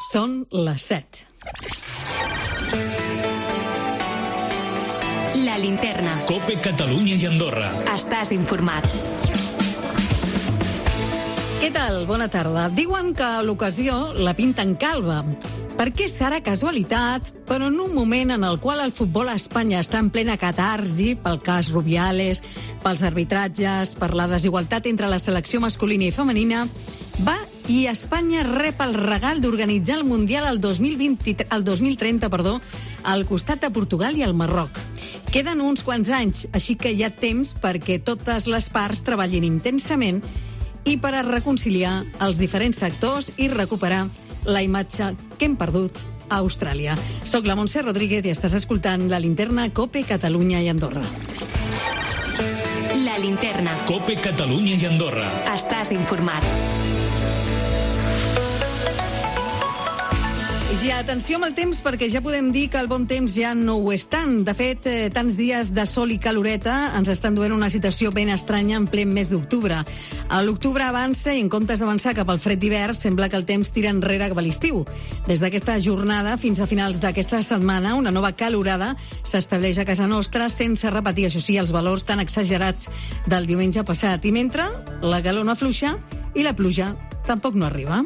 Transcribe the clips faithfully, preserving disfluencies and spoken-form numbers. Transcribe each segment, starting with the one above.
Són les set. La linterna. COPE Catalunya i Andorra. Estàs informat. Què tal? Bona tarda. Diuen que l'ocasió la pinten calba. Per què serà casualitat, però en un moment en el qual el futbol a Espanya està en plena catarsi pel cas Rubiales, pels arbitratges, per la desigualtat entre la selecció masculina i femenina, va i Espanya rep el regal d'organitzar el Mundial el dos mil vint, el dos mil trenta, perdó, al costat de Portugal i el Marroc. Queden uns quants anys, així que hi ha temps perquè totes les parts treballin intensament i per a reconciliar els diferents sectors i recuperar la imatge que hem perdut a Austràlia. Soc la Montse Rodríguez i estàs escoltant La Linterna, COPE Catalunya i Andorra. La linterna. COPE Catalunya i Andorra. Estàs informat. I atenció amb el temps, perquè ja podem dir que el bon temps ja no ho és tant. De fet, eh, tants dies de sol i caloreta ens estan duent una situació ben estranya en ple mes d'octubre. L'octubre avança i en comptes d'avançar cap al fred d'hivern, sembla que el temps tira enrere cap a l'estiu. Des d'aquesta jornada fins a finals d'aquesta setmana, una nova calorada s'estableix a casa nostra sense repetir, això sí, els valors tan exagerats del diumenge passat. I mentre la calor no afluixa i la pluja tampoc no arriba.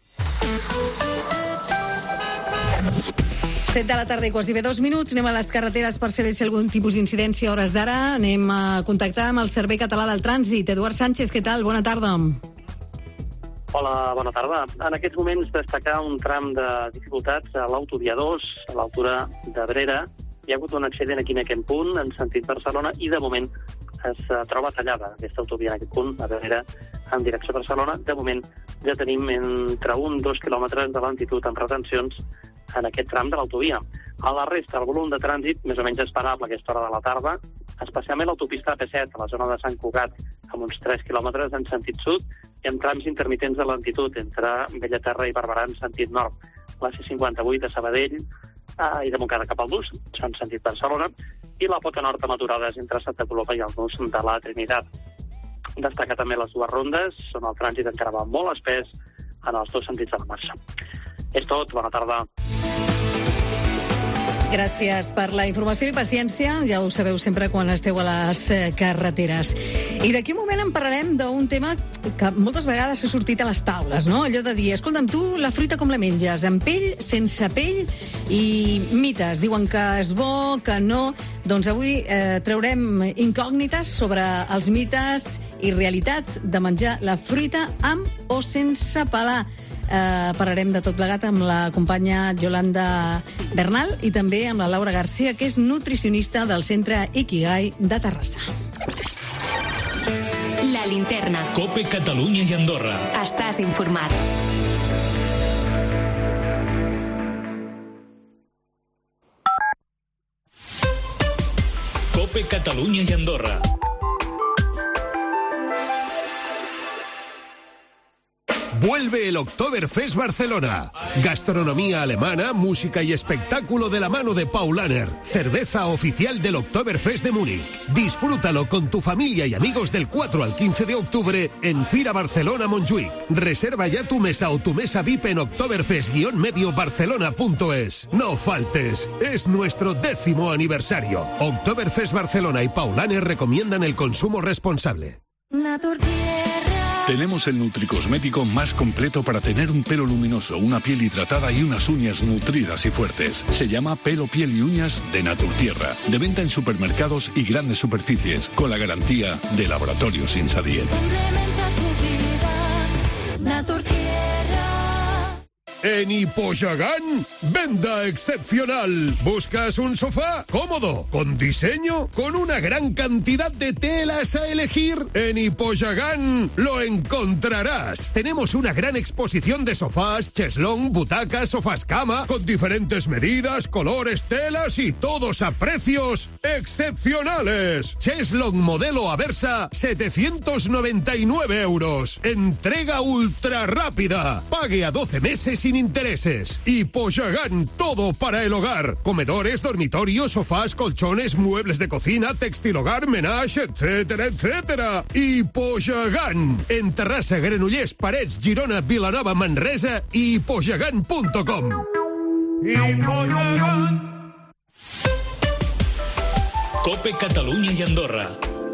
set de la tarda i quasi bé dos minuts. Anem a les carreteres per saber si algun tipus d'incidència a hores d'ara. Anem a contactar amb el Servei Català del Trànsit. Eduard Sánchez, què tal? Bona tarda. Hola, bona tarda. En aquests moments destacar un tram de dificultats a l'autovia dos, a l'altura d'Abrera. Hi ha hagut un accident aquí en aquest punt, en sentit Barcelona, i de moment es troba tallada aquesta autovia en aquest punt, a Abrera, en direcció a Barcelona. De moment ja tenim entre un i dos quilòmetres de lentitud amb retencions en aquest tram de l'autovia. A la resta, el volum de trànsit més o menys esperable a aquesta hora de la tarda, especialment l'autopista A P set, a la zona de Sant Cugat, amb uns tres quilòmetres en sentit sud, i amb trams intermitents de lentitud entre Bellaterra i Barberà en sentit nord. La C cinquanta-vuit a Sabadell eh, i de Montcada cap al Nus, en sentit Barcelona, i la Pota Nord a Maturades entre Santa Coloma i el Nus de la Trinitat. Destacar també les dues rondes, on el trànsit encara va molt espès en els dos sentits de la marxa. És tot, bona tarda. Gràcies per la informació i paciència. Ja ho sabeu sempre quan esteu a les carreteres. I d'aquí un moment en parlarem d'un tema que moltes vegades s'ha sortit a les taules, no? Allò de dir, escolta'm, tu la fruita com la menges? Amb pell, sense pell? I mites, diuen que és bo, que no. Doncs avui eh, traurem incògnites sobre els mites i realitats de menjar la fruita amb o sense pelar. Eh, parlarem de tot plegat amb la companya Yolanda Bernal i també amb la Laura Garcia, que és nutricionista del Centre Ikigai de Terrassa. La linterna. COPE Catalunya i Andorra. Estàs informat. COPE Catalunya i Andorra. Vuelve el Oktoberfest Barcelona. Gastronomía alemana, música y espectáculo de la mano de Paulaner. Cerveza oficial del Oktoberfest de Múnich. Disfrútalo con tu familia y amigos del cuatro al quince de octubre en Fira Barcelona Montjuïc. Reserva ya tu mesa o tu mesa V I P en oktoberfest guion medio barcelona punto es. No faltes, es nuestro décimo aniversario. Oktoberfest Barcelona y Paulaner recomiendan el consumo responsable. Tenemos el nutricosmético más completo para tener un pelo luminoso, una piel hidratada y unas uñas nutridas y fuertes. Se llama Pelo, Piel y Uñas de Naturtierra. De venta en supermercados y grandes superficies, con la garantía de Laboratorios Insadiet. Complementa tu vida, Naturtierra. En Hipoyagán, venda excepcional. ¿Buscas un sofá cómodo, con diseño, con una gran cantidad de telas a elegir? En Hipoyagán lo encontrarás. Tenemos una gran exposición de sofás, cheslón, butacas, sofás cama, con diferentes medidas, colores, telas y todos a precios excepcionales. Cheslón modelo Aversa, setecientos noventa y nueve euros. Entrega ultra rápida. Pague a doce meses sin intereses. Hipogagán, todo para el hogar. Comedores, dormitorios, sofás, colchones, muebles de cocina, textil hogar, menage, etcétera, etcétera. Hipogagán. En Terrassa, Granollers, Parets, Girona, Vilanova, Manresa y hipogagán punto com. Cope Catalunya i Andorra.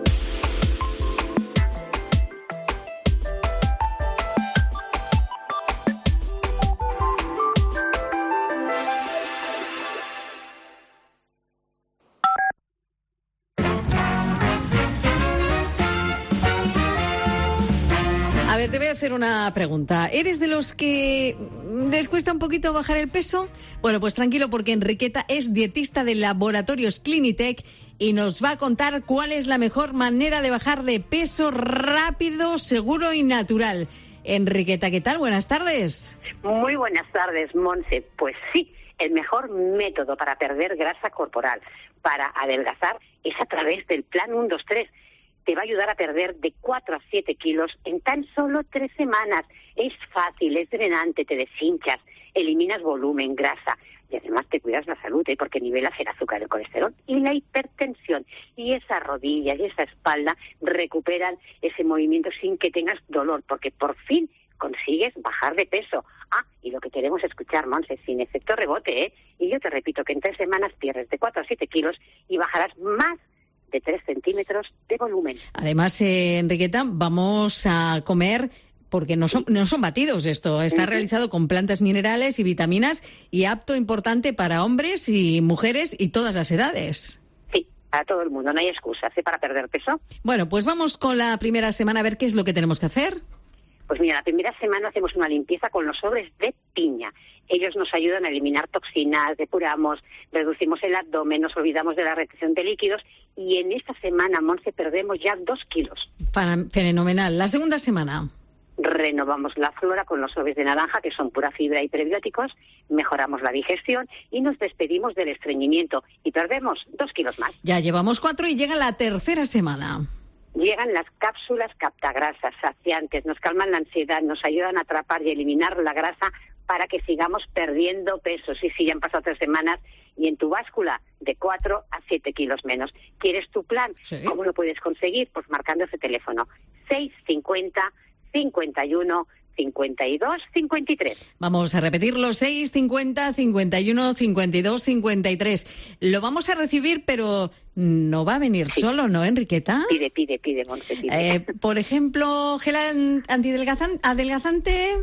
A ver, te voy a hacer una pregunta. ¿Eres de los que les cuesta un poquito bajar el peso? Bueno, pues tranquilo, porque Enriqueta es dietista de Laboratorios Clinitec y nos va a contar cuál es la mejor manera de bajar de peso rápido, seguro y natural. Enriqueta, ¿qué tal? Buenas tardes. Muy buenas tardes, Monse. Pues sí, el mejor método para perder grasa corporal, para adelgazar, es a través del plan uno dos tres. Te va a ayudar a perder de cuatro a siete kilos en tan solo tres semanas. Es fácil, es drenante, te deshinchas, eliminas volumen, grasa y además te cuidas la salud, ¿eh? Porque nivelas el azúcar, el colesterol y la hipertensión. Y esas rodillas y esa espalda recuperan ese movimiento sin que tengas dolor, porque por fin consigues bajar de peso. Ah, y lo que queremos escuchar, Monse, sin efecto rebote, ¿eh? Y yo te repito que en tres semanas pierdes de cuatro a siete kilos y bajarás más de tres centímetros de volumen. Además, eh, Enriqueta, vamos a comer, porque no son, no son batidos esto, está uh-huh. realizado con plantas minerales y vitaminas y apto, importante para hombres y mujeres y todas las edades. Sí, para todo el mundo, no hay excusas, ¿eh? Para perder peso. Bueno, pues vamos con la primera semana a ver qué es lo que tenemos que hacer. Pues mira, la primera semana hacemos una limpieza con los sobres de piña. Ellos nos ayudan a eliminar toxinas, depuramos, reducimos el abdomen, nos olvidamos de la retención de líquidos y en esta semana, Monse, perdemos ya dos kilos. Fenomenal. La segunda semana. Renovamos la flora con los sobres de naranja, que son pura fibra y prebióticos, mejoramos la digestión y nos despedimos del estreñimiento y perdemos dos kilos más. Ya llevamos cuatro y llega la tercera semana. Llegan las cápsulas captagrasas, saciantes, nos calman la ansiedad, nos ayudan a atrapar y eliminar la grasa para que sigamos perdiendo peso. Sí, sí, ya han pasado tres semanas y en tu báscula de cuatro a siete kilos menos. ¿Quieres tu plan? Sí. ¿Cómo lo puedes conseguir? Pues marcando ese teléfono seis cincuenta, cincuenta y uno, cincuenta y dos, cincuenta y tres. Vamos a repetirlo, seis cincuenta, cincuenta y uno, cincuenta y dos, cincuenta y tres. Lo vamos a recibir, pero no va a venir sí. solo, ¿no, Enriqueta? Pide, pide, pide, Monse, pide. Eh, por ejemplo, gel antiadelgazante. ¿Adelgazante?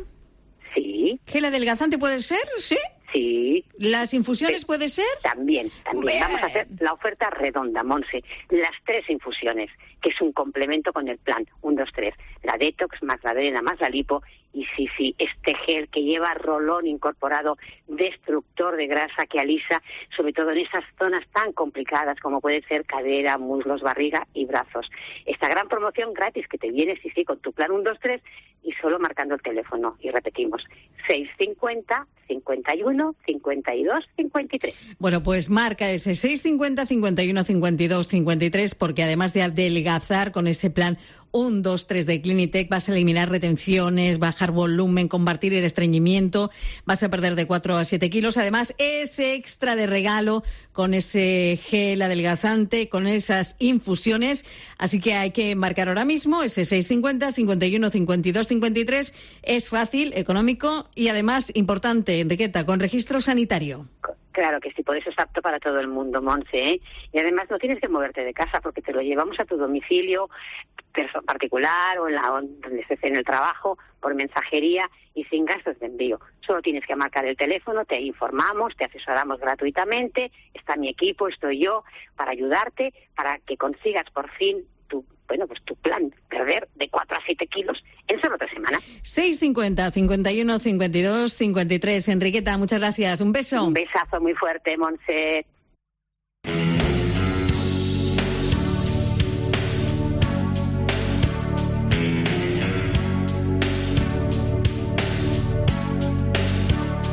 Sí. ¿Gel adelgazante puede ser? Sí. Sí. ¿Las infusiones sí. puede ser? También, también. Bien. Vamos a hacer la oferta redonda, Monse. Las tres infusiones, que es un complemento con el plan uno dos tres. La detox, más la drena, más la lipo. Y sí, sí, este gel que lleva rolón incorporado, destructor de grasa que alisa, sobre todo en esas zonas tan complicadas como puede ser cadera, muslos, barriga y brazos. Esta gran promoción gratis que te viene, sí, sí, con tu plan uno dos tres y solo marcando el teléfono. Y repetimos, seis cincuenta, cincuenta y uno, cincuenta y dos, cincuenta y tres. Bueno, pues marca ese seis cincuenta, cincuenta y uno, cincuenta y dos, cincuenta y tres, porque además de adelgazar con ese plan uno dos tres de Clinitec vas a eliminar retenciones, bajar volumen, combatir el estreñimiento, vas a perder de cuatro a siete kilos. Además, ese extra de regalo con ese gel adelgazante, con esas infusiones. Así que hay que marcar ahora mismo ese seis cincuenta, cincuenta y uno, cincuenta y dos, cincuenta y tres. Es fácil, económico y además importante, Enriqueta, con registro sanitario. Claro que sí, por eso es apto para todo el mundo, Monse, ¿eh? Y además no tienes que moverte de casa porque te lo llevamos a tu domicilio particular o en la, donde estés en el trabajo, por mensajería y sin gastos de envío. Solo tienes que marcar el teléfono, te informamos, te asesoramos gratuitamente, está mi equipo, estoy yo, para ayudarte, para que consigas por fin tu, bueno, pues tu plan, perder de cuatro a siete kilos en solo tres semanas. seis cincuenta, cincuenta y uno, cincuenta y dos, cincuenta y tres. Enriqueta, muchas gracias. Un beso. Un besazo muy fuerte, Monse.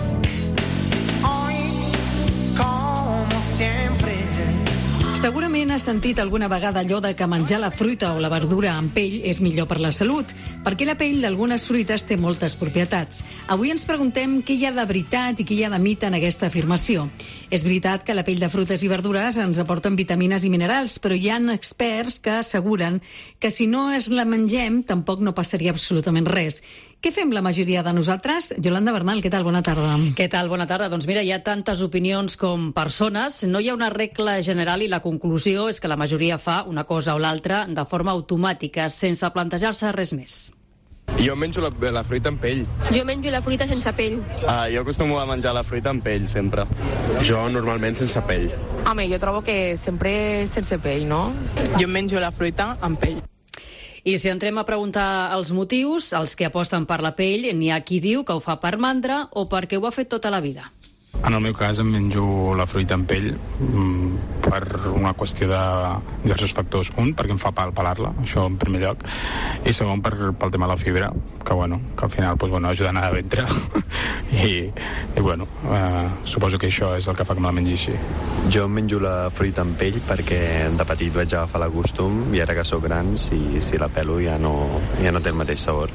Segurament has sentit alguna vegada allò de que menjar la fruita o la verdura amb pell és millor per la salut? Perquè la pell d'algunes fruites té moltes propietats. Avui ens preguntem què hi ha de veritat i què hi ha de mite en aquesta afirmació. És veritat que la pell de fruites i verdures ens aporten vitamines i minerals, però hi ha experts que asseguren que si no es la mengem tampoc no passaria absolutament res. Què fem la majoria de nosaltres? Yolanda Bernal, què tal? Bona tarda. Què tal? Bona tarda. Doncs mira, hi ha tantes opinions com persones. No hi ha una regla general i la conclusió és que la majoria fa una cosa o l'altra de forma automàtica, sense plantejar-se res més. Jo menjo la, la fruita amb pell. Jo menjo la fruita sense pell. Ah, jo acostumo a menjar la fruita amb pell, sempre. Jo normalment sense pell. Home, jo trobo que sempre sense pell, no? Jo menjo la fruita amb pell. I si entrem a preguntar els motius, els que aposten per la pell, n'hi ha qui diu que ho fa per mandra o perquè ho ha fet tota la vida. En el meu cas em menjo la fruita amb pell per una qüestió de diversos factors. Un, perquè em fa pal pelar-la, això en primer lloc, i segon, per, pel tema de la fibra, que, bueno, que al final pues, bueno, ajuda a anar de ventre. I, i bueno, eh, suposo que això és el que fa que me la mengi així. Jo menjo la fruita amb pell perquè de petit vaig agafar la costum i ara que sóc gran, si, si la pelo ja no, ja no té el mateix sabor.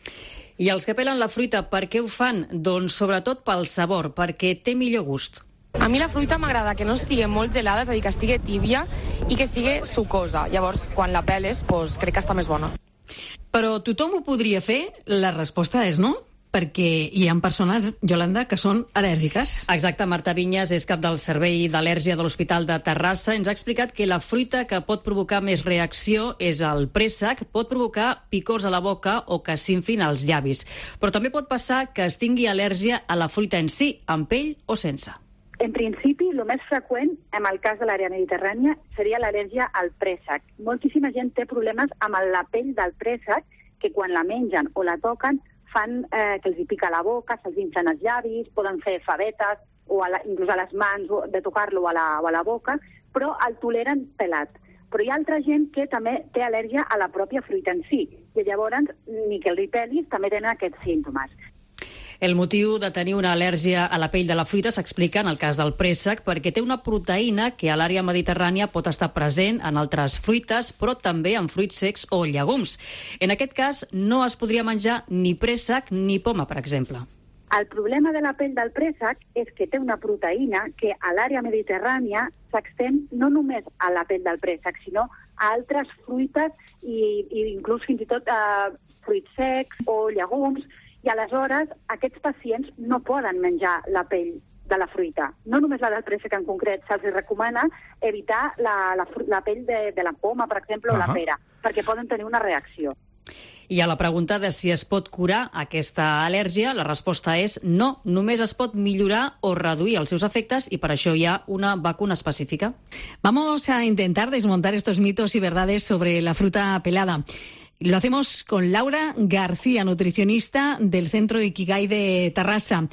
I els que pelen la fruita, per què ho fan? Doncs sobretot pel sabor, perquè té millor gust. A mi la fruita m'agrada que no estigui molt gelada, és a dir, que estigui tìbia i que sigui sucosa. Llavors, quan la peles, doncs, crec que està més bona. Però tothom ho podria fer? La resposta és no? Perquè hi ha persones, Yolanda, que són al·lèrgiques. Exacte, Marta Vinyes és cap del Servei d'Al·lèrgia de l'Hospital de Terrassa. Ens ha explicat que la fruita que pot provocar més reacció és el préssec, pot provocar picors a la boca o que s'inflin als llavis. Però també pot passar que es tingui al·lèrgia a la fruita en si, amb pell o sense. En principi, el més freqüent, en el cas de l'àrea mediterrània, seria l'al·lèrgia al préssec. Moltíssima gent té problemes amb la pell del préssec, que quan la mengen o la toquen, fan eh, que els hi pica la boca, se'ls inflen els llavis, poden fer favetes, o a la, inclús a les mans, de tocar-lo a, la, o a la boca, però el toleren pelat. Però hi ha altra gent que també té al·lèrgia a la pròpia fruita en si, i llavors, ni que els hi pelis, també tenen aquests símptomes. El motiu de tenir una al·lèrgia a la pell de la fruita s'explica en el cas del préssec perquè té una proteïna que a l'àrea mediterrània pot estar present en altres fruites, però també en fruits secs o llegums. En aquest cas, no es podria menjar ni préssec ni poma, per exemple. El problema de la pell del préssec és que té una proteïna que a l'àrea mediterrània s'extén no només a la pell del préssec, sinó a altres fruites i, i inclús fins i tot a fruits secs o llegums. I aleshores aquests pacients no poden menjar la pell de la fruita. No només la del préssec en concret, se'ls recomana evitar la, la, la pell de, de la poma, per exemple, o uh-huh. la pera, perquè poden tenir una reacció. I a la pregunta de si es pot curar aquesta al·lèrgia, la resposta és no, només es pot millorar o reduir els seus efectes i per això hi ha una vacuna específica. Vamos a intentar desmontar estos mitos y verdades sobre la fruta pelada. Lo hacemos con Laura García, nutricionista del Centro Ikigai de Terrassa.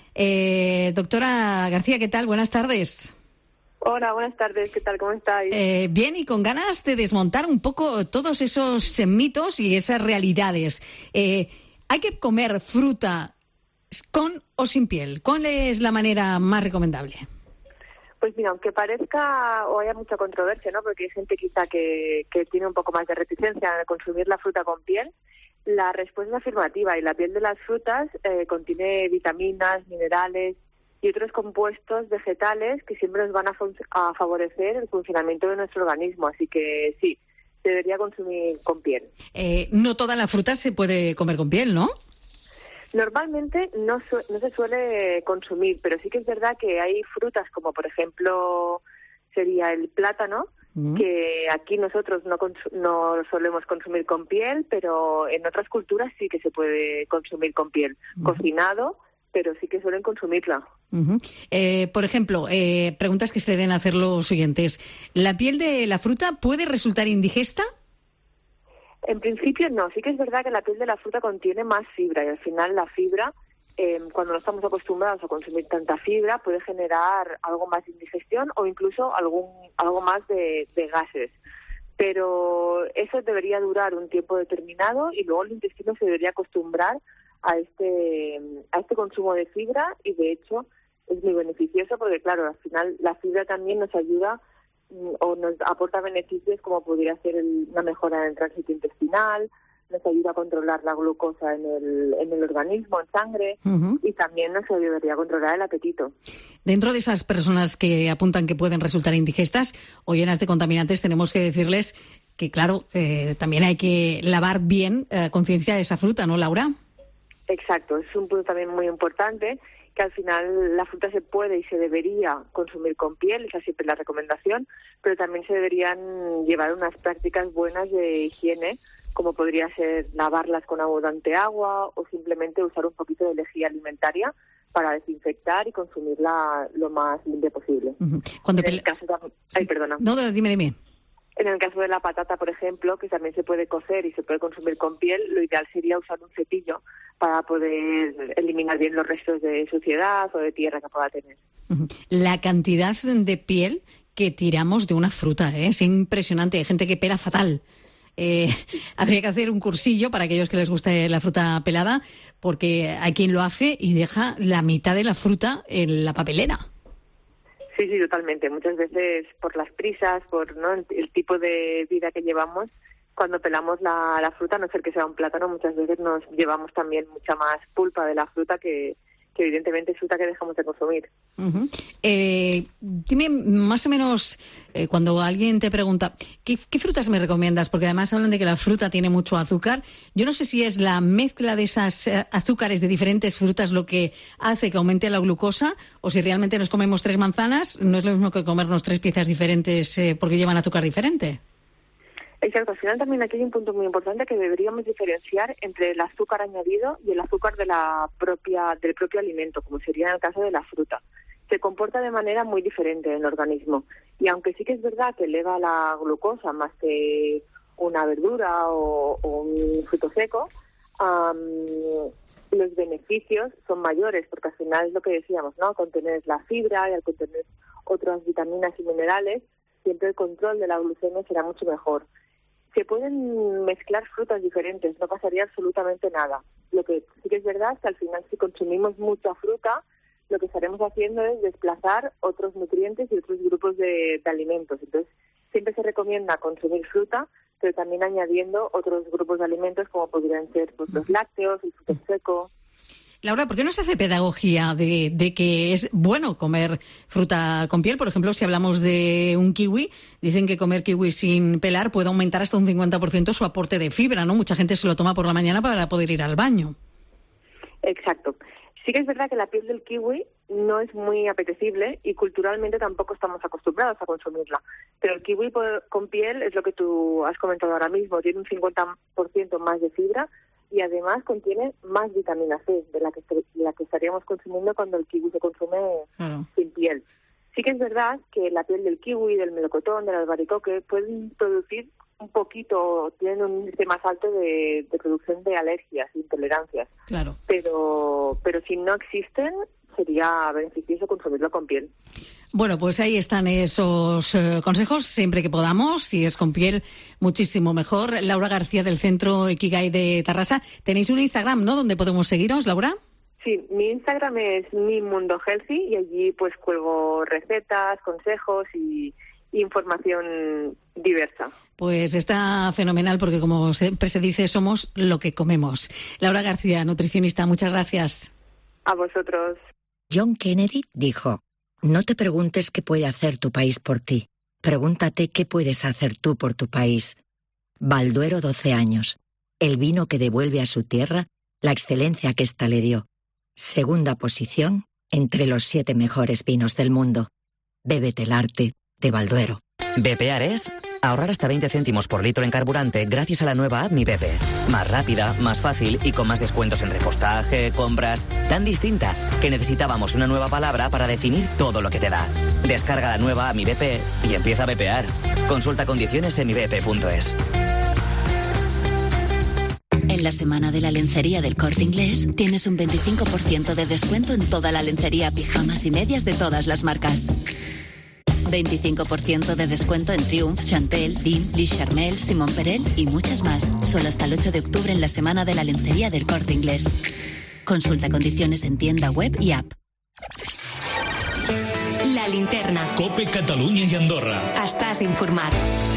Eh, doctora García, ¿qué tal? Buenas tardes. Hola, buenas tardes. ¿Qué tal? ¿Cómo estáis? Eh, bien, y con ganas de desmontar un poco todos esos mitos y esas realidades. Eh, ¿Hay que comer fruta con o sin piel? ¿Cuál es la manera más recomendable? Pues mira, aunque parezca o haya mucha controversia, ¿no? Porque hay gente quizá que, que tiene un poco más de reticencia a consumir la fruta con piel, la respuesta es afirmativa y la piel de las frutas eh, contiene vitaminas, minerales y otros compuestos vegetales que siempre nos van a, a favorecer el funcionamiento de nuestro organismo. Así que sí, se debería consumir con piel. Eh, no toda la fruta se puede comer con piel, ¿no? Normalmente no, su- no se suele consumir, pero sí que es verdad que hay frutas como, por ejemplo, sería el plátano, mm. que aquí nosotros no, cons- no solemos consumir con piel, pero en otras culturas sí que se puede consumir con piel. Mm. Cocinado, pero sí que suelen consumirla. Uh-huh. Eh, por ejemplo, eh, preguntas que se deben hacer los oyentes. ¿La piel de la fruta puede resultar indigesta? En principio no, sí que es verdad que la piel de la fruta contiene más fibra y al final la fibra, eh, cuando no estamos acostumbrados a consumir tanta fibra, puede generar algo más de indigestión o incluso algún algo más de, de gases. Pero eso debería durar un tiempo determinado y luego el intestino se debería acostumbrar a este a este consumo de fibra y de hecho es muy beneficioso porque claro, al final la fibra también nos ayuda o nos aporta beneficios como podría ser el, una mejora en el tránsito intestinal, nos ayuda a controlar la glucosa en el, en el organismo, en sangre, uh-huh. y también nos ayudaría a controlar el apetito. Dentro de esas personas que apuntan que pueden resultar indigestas o llenas de contaminantes, tenemos que decirles que, claro, eh, también hay que lavar bien a eh, conciencia de esa fruta, ¿no, Laura? Exacto, es un punto también muy importante, que al final la fruta se puede y se debería consumir con piel, esa siempre es la recomendación, pero también se deberían llevar unas prácticas buenas de higiene, como podría ser lavarlas con abundante agua o simplemente usar un poquito de lejía alimentaria para desinfectar y consumirla lo más limpia posible. Uh-huh. Cuando en el caso de... sí. Ay, perdona. No, dime, dime. En el caso de la patata, por ejemplo, que también se puede cocer y se puede consumir con piel, lo ideal sería usar un cepillo para poder eliminar bien los restos de suciedad o de tierra que pueda tener. Uh-huh. La cantidad de piel que tiramos de una fruta, ¿eh? Es impresionante. Hay gente que pela fatal. Eh, habría que hacer un cursillo para aquellos que les guste la fruta pelada, porque hay quien lo hace y deja la mitad de la fruta en la papelera. Sí, sí, totalmente. Muchas veces por las prisas, por ¿no? el, el tipo de vida que llevamos, cuando pelamos la, la fruta, a no ser que sea un plátano, muchas veces nos llevamos también mucha más pulpa de la fruta que, que evidentemente es fruta que dejamos de consumir. Uh-huh. Eh, dime más o menos, eh, cuando alguien te pregunta, ¿qué, ¿qué frutas me recomiendas? Porque además hablan de que la fruta tiene mucho azúcar. Yo no sé si es la mezcla de esas eh, azúcares de diferentes frutas lo que hace que aumente la glucosa, o si realmente nos comemos tres manzanas, no es lo mismo que comernos tres piezas diferentes eh, porque llevan azúcar diferente. Exacto, al final también aquí hay un punto muy importante que deberíamos diferenciar entre el azúcar añadido y el azúcar de la propia, del propio alimento, como sería en el caso de la fruta. Se comporta de manera muy diferente en el organismo y aunque sí que es verdad que eleva la glucosa más que una verdura o, o un fruto seco, um, los beneficios son mayores porque al final es lo que decíamos, ¿no? Al contener la fibra y al contener otras vitaminas y minerales, siempre el control de la glucemia será mucho mejor. Se pueden mezclar frutas diferentes, no pasaría absolutamente nada. Lo que sí que es verdad es que al final si consumimos mucha fruta, lo que estaremos haciendo es desplazar otros nutrientes y otros grupos de, de alimentos. Entonces, siempre se recomienda consumir fruta, pero también añadiendo otros grupos de alimentos como podrían ser pues, los lácteos, el fruto seco. Laura, ¿por qué no se hace pedagogía de, de que es bueno comer fruta con piel? Por ejemplo, si hablamos de un kiwi, dicen que comer kiwi sin pelar puede aumentar hasta un cincuenta por ciento su aporte de fibra, ¿no? Mucha gente se lo toma por la mañana para poder ir al baño. Exacto. Sí que es verdad que la piel del kiwi no es muy apetecible y culturalmente tampoco estamos acostumbrados a consumirla. Pero el kiwi con piel es lo que tú has comentado ahora mismo, tiene un cincuenta por ciento más de fibra y además contiene más vitamina C de la que, de la que estaríamos consumiendo cuando el kiwi se consume claro. sin piel. Sí que es verdad que la piel del kiwi, del melocotón, del albaricoque pueden producir un poquito, tienen un índice más alto de, de producción de alergias, intolerancias. Claro. Pero, pero si no existen, sería beneficioso consumirlo con piel. Bueno, pues ahí están esos eh, consejos, siempre que podamos, si es con piel, muchísimo mejor. Laura García, del Centro Ikigai de Tarrasa. Tenéis un Instagram, ¿no?, donde podemos seguiros, Laura. Sí, mi Instagram es Mi Mundo Healthy y allí pues cuelgo recetas, consejos y información diversa. Pues está fenomenal porque, como siempre se dice, somos lo que comemos. Laura García, nutricionista, muchas gracias. A vosotros. John Kennedy dijo: no te preguntes qué puede hacer tu país por ti. Pregúntate qué puedes hacer tú por tu país. Balduero, doce años. El vino que devuelve a su tierra la excelencia que ésta le dio. Segunda posición entre los siete mejores vinos del mundo. Bébete el arte de Balduero. Bepear es ahorrar hasta veinte céntimos por litro en carburante gracias a la nueva app Mi Bepe. Más rápida, más fácil y con más descuentos en repostaje, compras. Tan distinta que necesitábamos una nueva palabra para definir todo lo que te da. Descarga la nueva app Mi Bepe y empieza a bepear. Consulta condiciones en mi bepe punto es. En la semana de la lencería del Corte Inglés tienes un veinticinco por ciento de descuento en toda la lencería, pijamas y medias de todas las marcas. veinticinco por ciento de descuento en Triumph, Chantel, D I M, Lee Charmel, Simon Perel y muchas más. Solo hasta el ocho de octubre en la semana de la lencería del Corte Inglés. Consulta condiciones en tienda web y app. La linterna. Cope Catalunya y Andorra. Estás informado.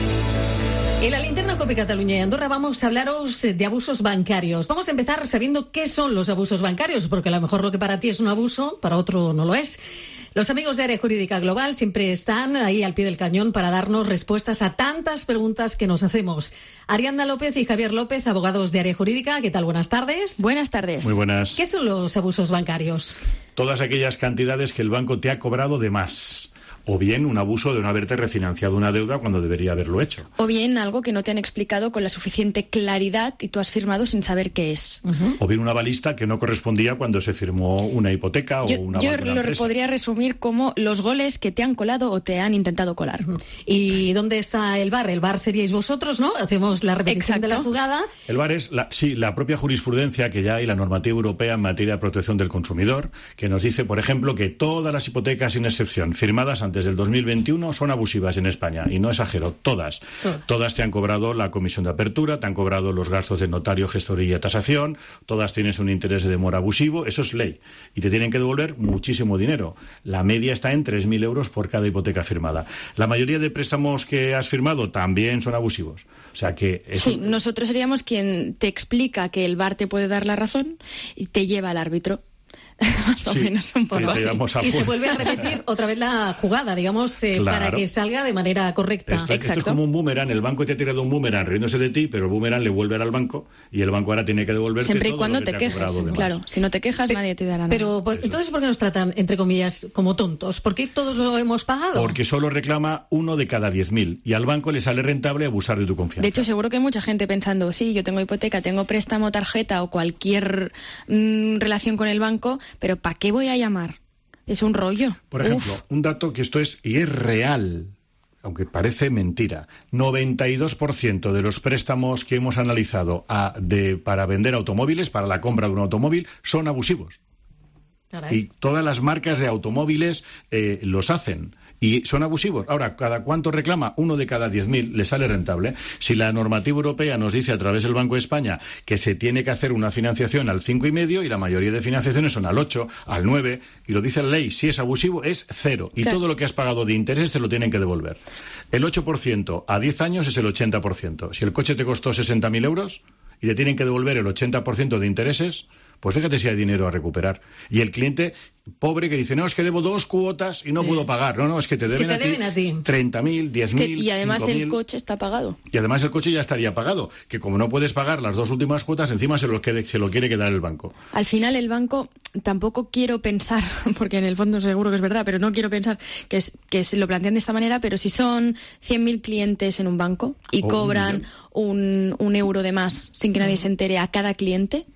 En la linterna Cope Cataluña y Andorra vamos a hablaros de abusos bancarios. Vamos a empezar sabiendo qué son los abusos bancarios, porque a lo mejor lo que para ti es un abuso, para otro no lo es. Los amigos de Área Jurídica Global siempre están ahí al pie del cañón para darnos respuestas a tantas preguntas que nos hacemos. Ariadna López y Javier López, abogados de Área Jurídica. ¿Qué tal? Buenas tardes. Buenas tardes. Muy buenas. ¿Qué son los abusos bancarios? Todas aquellas cantidades que el banco te ha cobrado de más. O bien un abuso de no haberte refinanciado una deuda cuando debería haberlo hecho. O bien algo que no te han explicado con la suficiente claridad y tú has firmado sin saber qué es. Uh-huh. O bien una balista que no correspondía cuando se firmó una hipoteca yo, o una Yo una lo empresa. podría resumir como los goles que te han colado o te han intentado colar. Uh-huh. ¿Y dónde está el V A R? El V A R seríais vosotros, ¿no? Hacemos la repetición Exacto. de la jugada. El V A R es, la, sí, la propia jurisprudencia que ya hay, la normativa europea en materia de protección del consumidor, que nos dice, por ejemplo, que todas las hipotecas, sin excepción, firmadas antes del dos mil veintiuno, son abusivas en España, y no exagero, todas. Todo. Todas te han cobrado la comisión de apertura, te han cobrado los gastos de notario, gestoría y tasación, todas tienes un interés de demora abusivo, eso es ley, y te tienen que devolver muchísimo dinero. La media está en tres mil euros por cada hipoteca firmada. La mayoría de préstamos que has firmado también son abusivos. O sea que eso... Sí, nosotros seríamos quien te explica que el V A R te puede dar la razón y te lleva al árbitro. Más o Sí, menos un poco sí, así. Y se vuelve a repetir otra vez la jugada, digamos, eh, Claro. para que salga de manera correcta. Esto, esto es como un boomerang, el banco te ha tirado un boomerang riéndose de ti, pero el boomerang le vuelve al banco y el banco ahora tiene que devolverte Siempre y todo cuando lo que te ha quejes, cobrado de más. claro. Si no te quejas, Pe- nadie te dará nada. Pero, pues, entonces, ¿por qué nos tratan, entre comillas, como tontos? ¿Por qué todos lo hemos pagado? Porque solo reclama uno de cada diez mil y al banco le sale rentable abusar de tu confianza. De hecho, seguro que hay mucha gente pensando, sí, yo tengo hipoteca, tengo préstamo, tarjeta o cualquier mm, relación con el banco, pero ¿para qué voy a llamar? Es un rollo. Por ejemplo, Uf. un dato que esto es, y es real, aunque parece mentira, noventa y dos por ciento de los préstamos que hemos analizado a, de, para vender automóviles, para la compra de un automóvil, son abusivos. Caray. Y todas las marcas de automóviles eh, los hacen. Y son abusivos. Ahora, ¿cada cuánto reclama? Uno de cada diez mil le sale rentable. Si la normativa europea nos dice a través del Banco de España que se tiene que hacer una financiación al cinco y medio y la mayoría de financiaciones son al ocho, al nueve, y lo dice la ley, si es abusivo es cero. Y Claro. todo lo que has pagado de intereses te lo tienen que devolver. El ocho por ciento a diez años es el ochenta por ciento. Si el coche te costó sesenta mil euros y te tienen que devolver el ochenta por ciento de intereses, pues fíjate si hay dinero a recuperar. Y el cliente pobre que dice, no, es que debo dos cuotas y no Sí. puedo pagar. No, no, es que te Es que deben, te deben a ti. treinta mil, diez Es que- mil, y además cinco el mil. coche está pagado. Y además el coche ya estaría pagado, que como no puedes pagar las dos últimas cuotas, encima se lo, quede- se lo quiere quedar el banco. Al final el banco, tampoco quiero pensar, porque en el fondo seguro que es verdad, pero no quiero pensar que, es, que se lo plantean de esta manera, pero si son cien mil clientes en un banco y O un cobran millón. un, un euro de más sin que nadie se entere a cada cliente...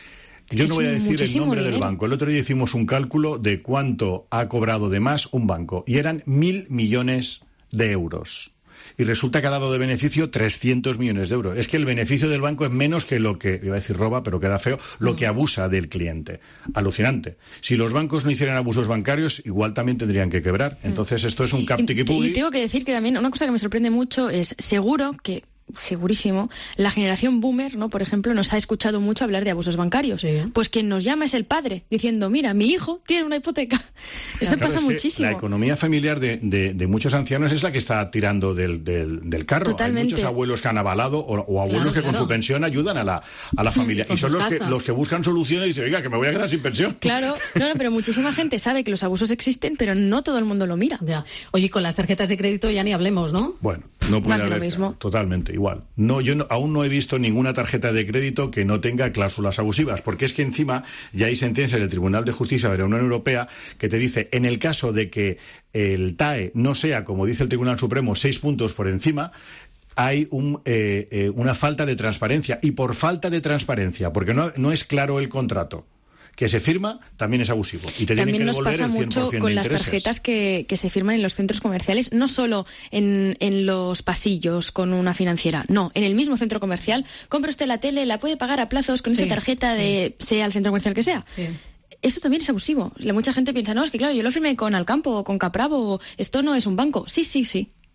Yo Es no voy a decir el muchísimo nombre del dinero. banco. El otro día hicimos un cálculo de cuánto ha cobrado de más un banco y eran mil millones de euros. Y resulta que ha dado de beneficio trescientos millones de euros. Es que el beneficio del banco es menos que lo que, iba a decir roba, pero queda feo, lo que abusa del cliente. Alucinante. Si los bancos no hicieran abusos bancarios, igual también tendrían que quebrar. Entonces esto es un Y, captiquipugui. y tengo que decir que también una cosa que me sorprende mucho es seguro que segurísimo, la generación boomer, ¿no? Por ejemplo, nos ha escuchado mucho hablar de abusos bancarios. Sí. Pues quien nos llama es el padre, diciendo, mira, mi hijo tiene una hipoteca. Eso Claro, pasa es que muchísimo. La economía familiar de, de, de muchos ancianos es la que está tirando del, del, del carro. Totalmente. Hay muchos abuelos que han avalado o, o abuelos Claro, que con claro. su pensión ayudan a la, a la familia. Con Y son sus pues los que, casas. los que buscan soluciones y dicen, oiga, que me voy a quedar sin pensión. Claro, no, no, pero muchísima gente sabe que los abusos existen, pero no todo el mundo lo mira. Ya. Oye, con las tarjetas de crédito ya ni hablemos, ¿no? Bueno, no puede Más de lo haber, mismo. totalmente igual. No, yo no- aún no he visto ninguna tarjeta de crédito que no tenga cláusulas abusivas, porque es que encima ya hay sentencias del Tribunal de Justicia de la Unión Europea que te dice, en el caso de que el T A E no sea, como dice el Tribunal Supremo, seis puntos por encima, hay un, eh, eh, una falta de transparencia. Y por falta de transparencia, porque no, no es claro el contrato que se firma, también es abusivo. Y te tienen También que nos devolver pasa el cien por mucho ciento con de las intereses. tarjetas que, que se firman en los centros comerciales, no solo en, en los pasillos con una financiera, no, en el mismo centro comercial. Compra usted la tele, la puede pagar a plazos con Sí, esa tarjeta de sea el centro comercial que sea. Sí. Eso también es abusivo. La mucha gente piensa, no, es que claro, yo lo firmé con Alcampo o con Capravo, esto no es un banco. Sí, sí, sí.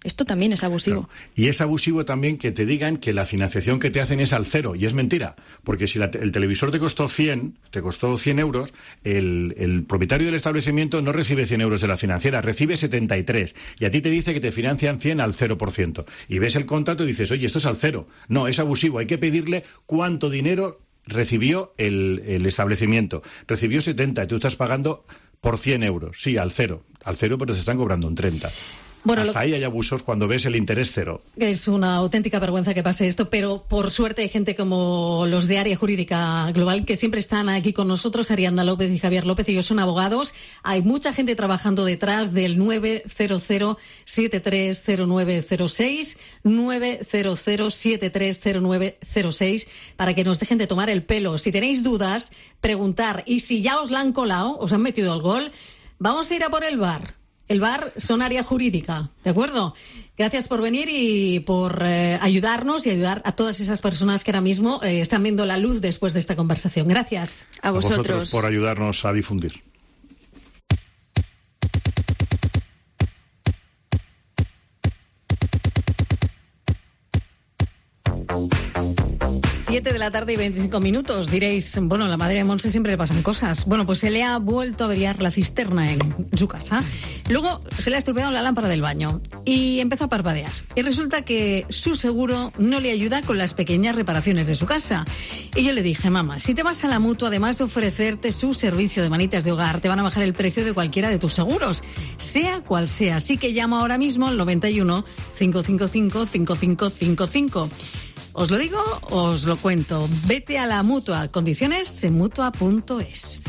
Esto también es abusivo. Claro. Y es abusivo también que te digan que la financiación que te hacen es al cero, y es mentira, porque si la, el televisor te costó cien, te costó cien euros, el, el propietario del establecimiento no recibe cien euros de la financiera, recibe setenta y tres, y a ti te dice que te financian cien al cero por ciento. Y ves el contrato y dices, oye, esto es al cero. No, es abusivo, hay que pedirle cuánto dinero recibió el, el establecimiento. Recibió setenta y tú estás pagando por cien euros. Sí, al cero. Al cero, pero te están cobrando un treinta. Bueno, Hasta lo... ahí hay abusos cuando ves el interés cero. Es una auténtica vergüenza que pase esto, pero por suerte hay gente como los de Área Jurídica Global que siempre están aquí con nosotros, Ariadna López y Javier López. Ellos son abogados. Hay mucha gente trabajando detrás del nueve cero cero, siete tres cero nueve cero seis, nueve cero cero, siete tres cero nueve cero seis, para que nos dejen de tomar el pelo. Si tenéis dudas, preguntar. Y si ya os la han colado, os han metido el gol, vamos a ir a por el V A R. El V A R son Área Jurídica, ¿de acuerdo? Gracias por venir y por eh, ayudarnos y ayudar a todas esas personas que ahora mismo eh, están viendo la luz después de esta conversación. Gracias. A vosotros. A vosotros por ayudarnos a difundir. siete de la tarde y veinticinco minutos. Diréis, bueno, a la madre de Monse siempre le pasan cosas. Bueno, pues se le ha vuelto a averiar la cisterna en su casa. Luego se le ha estropeado la lámpara del baño y empezó a parpadear. Y resulta que su seguro no le ayuda con las pequeñas reparaciones de su casa. Y yo le dije, mamá, si te vas a la Mutua, además de ofrecerte su servicio de manitas de hogar, te van a bajar el precio de cualquiera de tus seguros, sea cual sea. Así que llama ahora mismo al noventa y uno, cinco cinco cinco, cinco cinco cinco cinco. ¿Os lo digo o os lo cuento? Vete a la Mutua. Condiciones en mutua punto es.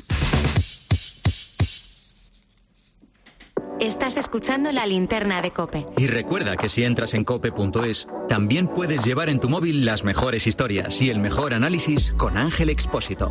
Estás escuchando La Linterna de COPE. Y recuerda que si entras en cope punto es, también puedes llevar en tu móvil las mejores historias y el mejor análisis con Ángel Expósito.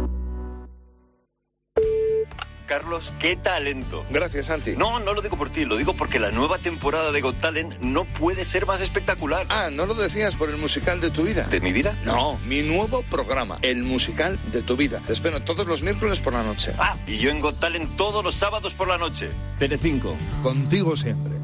Carlos, qué talento. Gracias, Santi. No, no lo digo por ti, lo digo porque la nueva temporada de Got Talent no puede ser más espectacular. Ah, ¿no lo decías por el musical de tu vida? ¿De mi vida? No, mi nuevo programa, el musical de tu vida. Te espero todos los miércoles por la noche. Ah, y yo en Got Talent todos los sábados por la noche. Telecinco. Contigo siempre.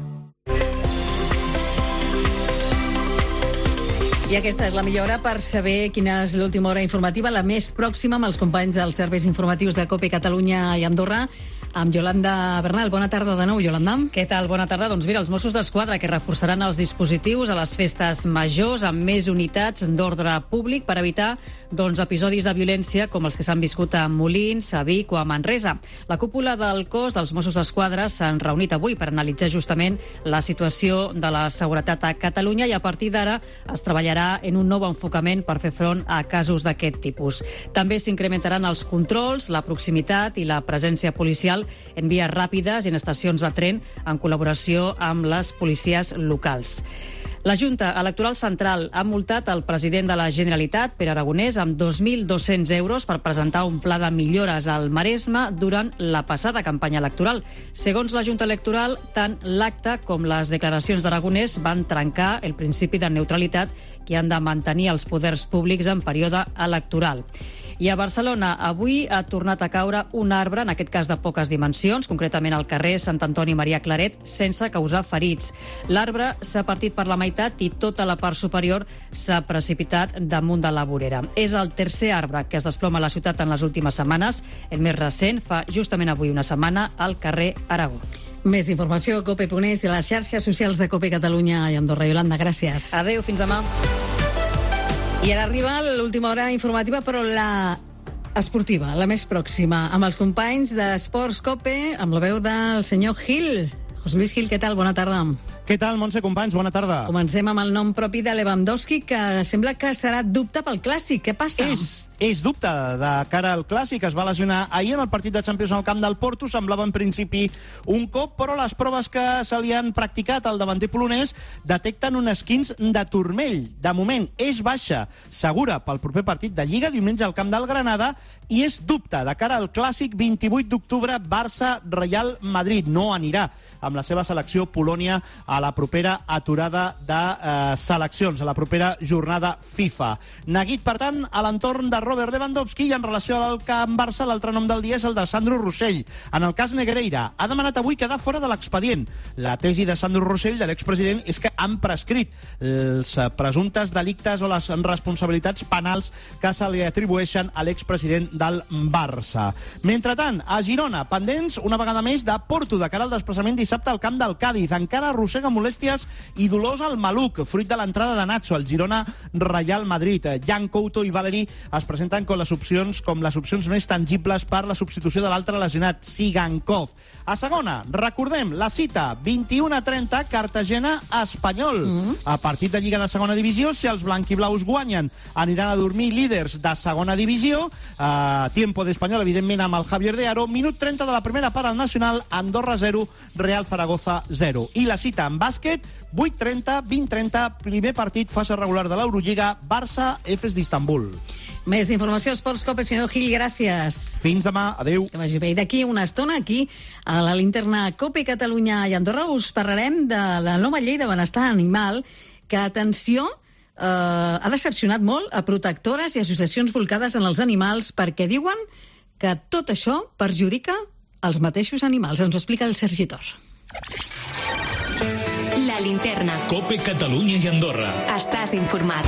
I aquesta és la millor hora per saber quina és l'última hora informativa, la més pròxima amb els companys dels serveis informatius de COPE Catalunya i Andorra, amb Yolanda Bernal. Bona tarda de nou, Yolanda. Què tal? Bona tarda. Doncs mira, els Mossos d'Esquadra que reforçaran els dispositius a les festes majors amb més unitats d'ordre públic per evitar doncs, episodis de violència com els que s'han viscut a Molins, a Vic o a Manresa. La cúpula del cos dels Mossos d'Esquadra s'han reunit avui per analitzar justament la situació de la seguretat a Catalunya i a partir d'ara es treballarà en un nou enfocament per fer front a casos d'aquest tipus. També s'incrementaran els controls, la proximitat i la presència policial en vies ràpides i en estacions de tren en col·laboració amb les policies locals. La Junta Electoral Central ha multat el president de la Generalitat, Pere Aragonès, amb dos mil dos-cents euros per presentar un pla de millores al Maresme durant la passada campanya electoral. Segons la Junta Electoral, tant l'acte com les declaracions d'Aragonès van trencar el principi de neutralitat que han de mantenir els poders públics en període electoral. I a Barcelona avui ha tornat a caure un arbre, en aquest cas de poques dimensions, concretament al carrer Sant Antoni Maria Claret, sense causar ferits. L'arbre s'ha partit per la meitat i tota la part superior s'ha precipitat damunt de la vorera. És el tercer arbre que es desploma a la ciutat en les últimes setmanes. El més recent fa justament avui una setmana al carrer Aragó. Més informació a cope punt es i a les xarxes socials de COPE Catalunya i Andorra. Yolanda, gràcies. Adéu, fins demà. I ara arriba l'última hora informativa, però la esportiva, la més pròxima, amb els companys d'Esports COPE, amb la veu del senyor Gil. José Luis Gil, què tal? Bona tarda. Què tal, Montse, companys? Bona tarda. Comencem amb el nom propi de Lewandowski, que sembla que serà dubte pel Clàssic. Què passa? És, és dubte de cara al Clàssic. Es va lesionar ahir en el partit de Champions al camp del Porto. Semblava en principi un cop, però les proves que se li han practicat al davanter polonès detecten un esquinç de turmell. De moment és baixa, segura pel proper partit de Lliga, diumenge al camp del Granada, i és dubte de cara al Clàssic vint-i-vuit d'octubre Barça-Real Madrid. No anirà amb la seva selecció Polònia a a la propera aturada de eh, seleccions, a la propera jornada FIFA. Neguit, per tant, a l'entorn de Robert Lewandowski, i en relació al Camp Barça, l'altre nom del dia és el de Sandro Rossell. En el cas Negreira, ha demanat avui quedar fora de l'expedient. La tesi de Sandro Rossell, de l'expresident, és que han prescrit els presumptes delictes o les responsabilitats penals que se li atribueixen a l'expresident del Barça. Mentretant, a Girona, pendents una vegada més de Porto, de cara al desplaçament dissabte al camp del Cádiz. Encara arrossega molèsties i dolors al maluc, fruit de l'entrada de Nacho al Girona Real Madrid. Jan Couto i Valeri es presenten com les opcions com les opcions més tangibles per la substitució de l'altre lesionat, Sigankov. A segona, recordem, la cita, vint-i-una a trenta, Cartagena-Espanyol. Mm-hmm. A partit de Lliga de segona divisió, si els blanquiblaus guanyen, aniran a dormir líders de segona divisió. Uh, tiempo d'Espanyol, evidentment, amb el Javier de Aro. Minut trenta de la primera part al Nacional, Andorra zero, Real Zaragoza zero. I la cita en bàsquet, vuit trenta, vint trenta, primer partit, fase regular de l'Eurolliga, Barça, Efes d'Istanbul. Més informació, Esports Cope, senyor Gil, gràcies. Fins demà, adeu. Que vagi bé. I d'aquí una estona, aquí, a la linterna Cope Catalunya i Andorra, us parlarem de la nova llei de benestar animal, que, atenció, eh, ha decepcionat molt a protectores i associacions volcades en els animals, perquè diuen que tot això perjudica els mateixos animals. Ens ho explica el Sergi Tor. La linterna. Cope Catalunya y Andorra. Estás informado.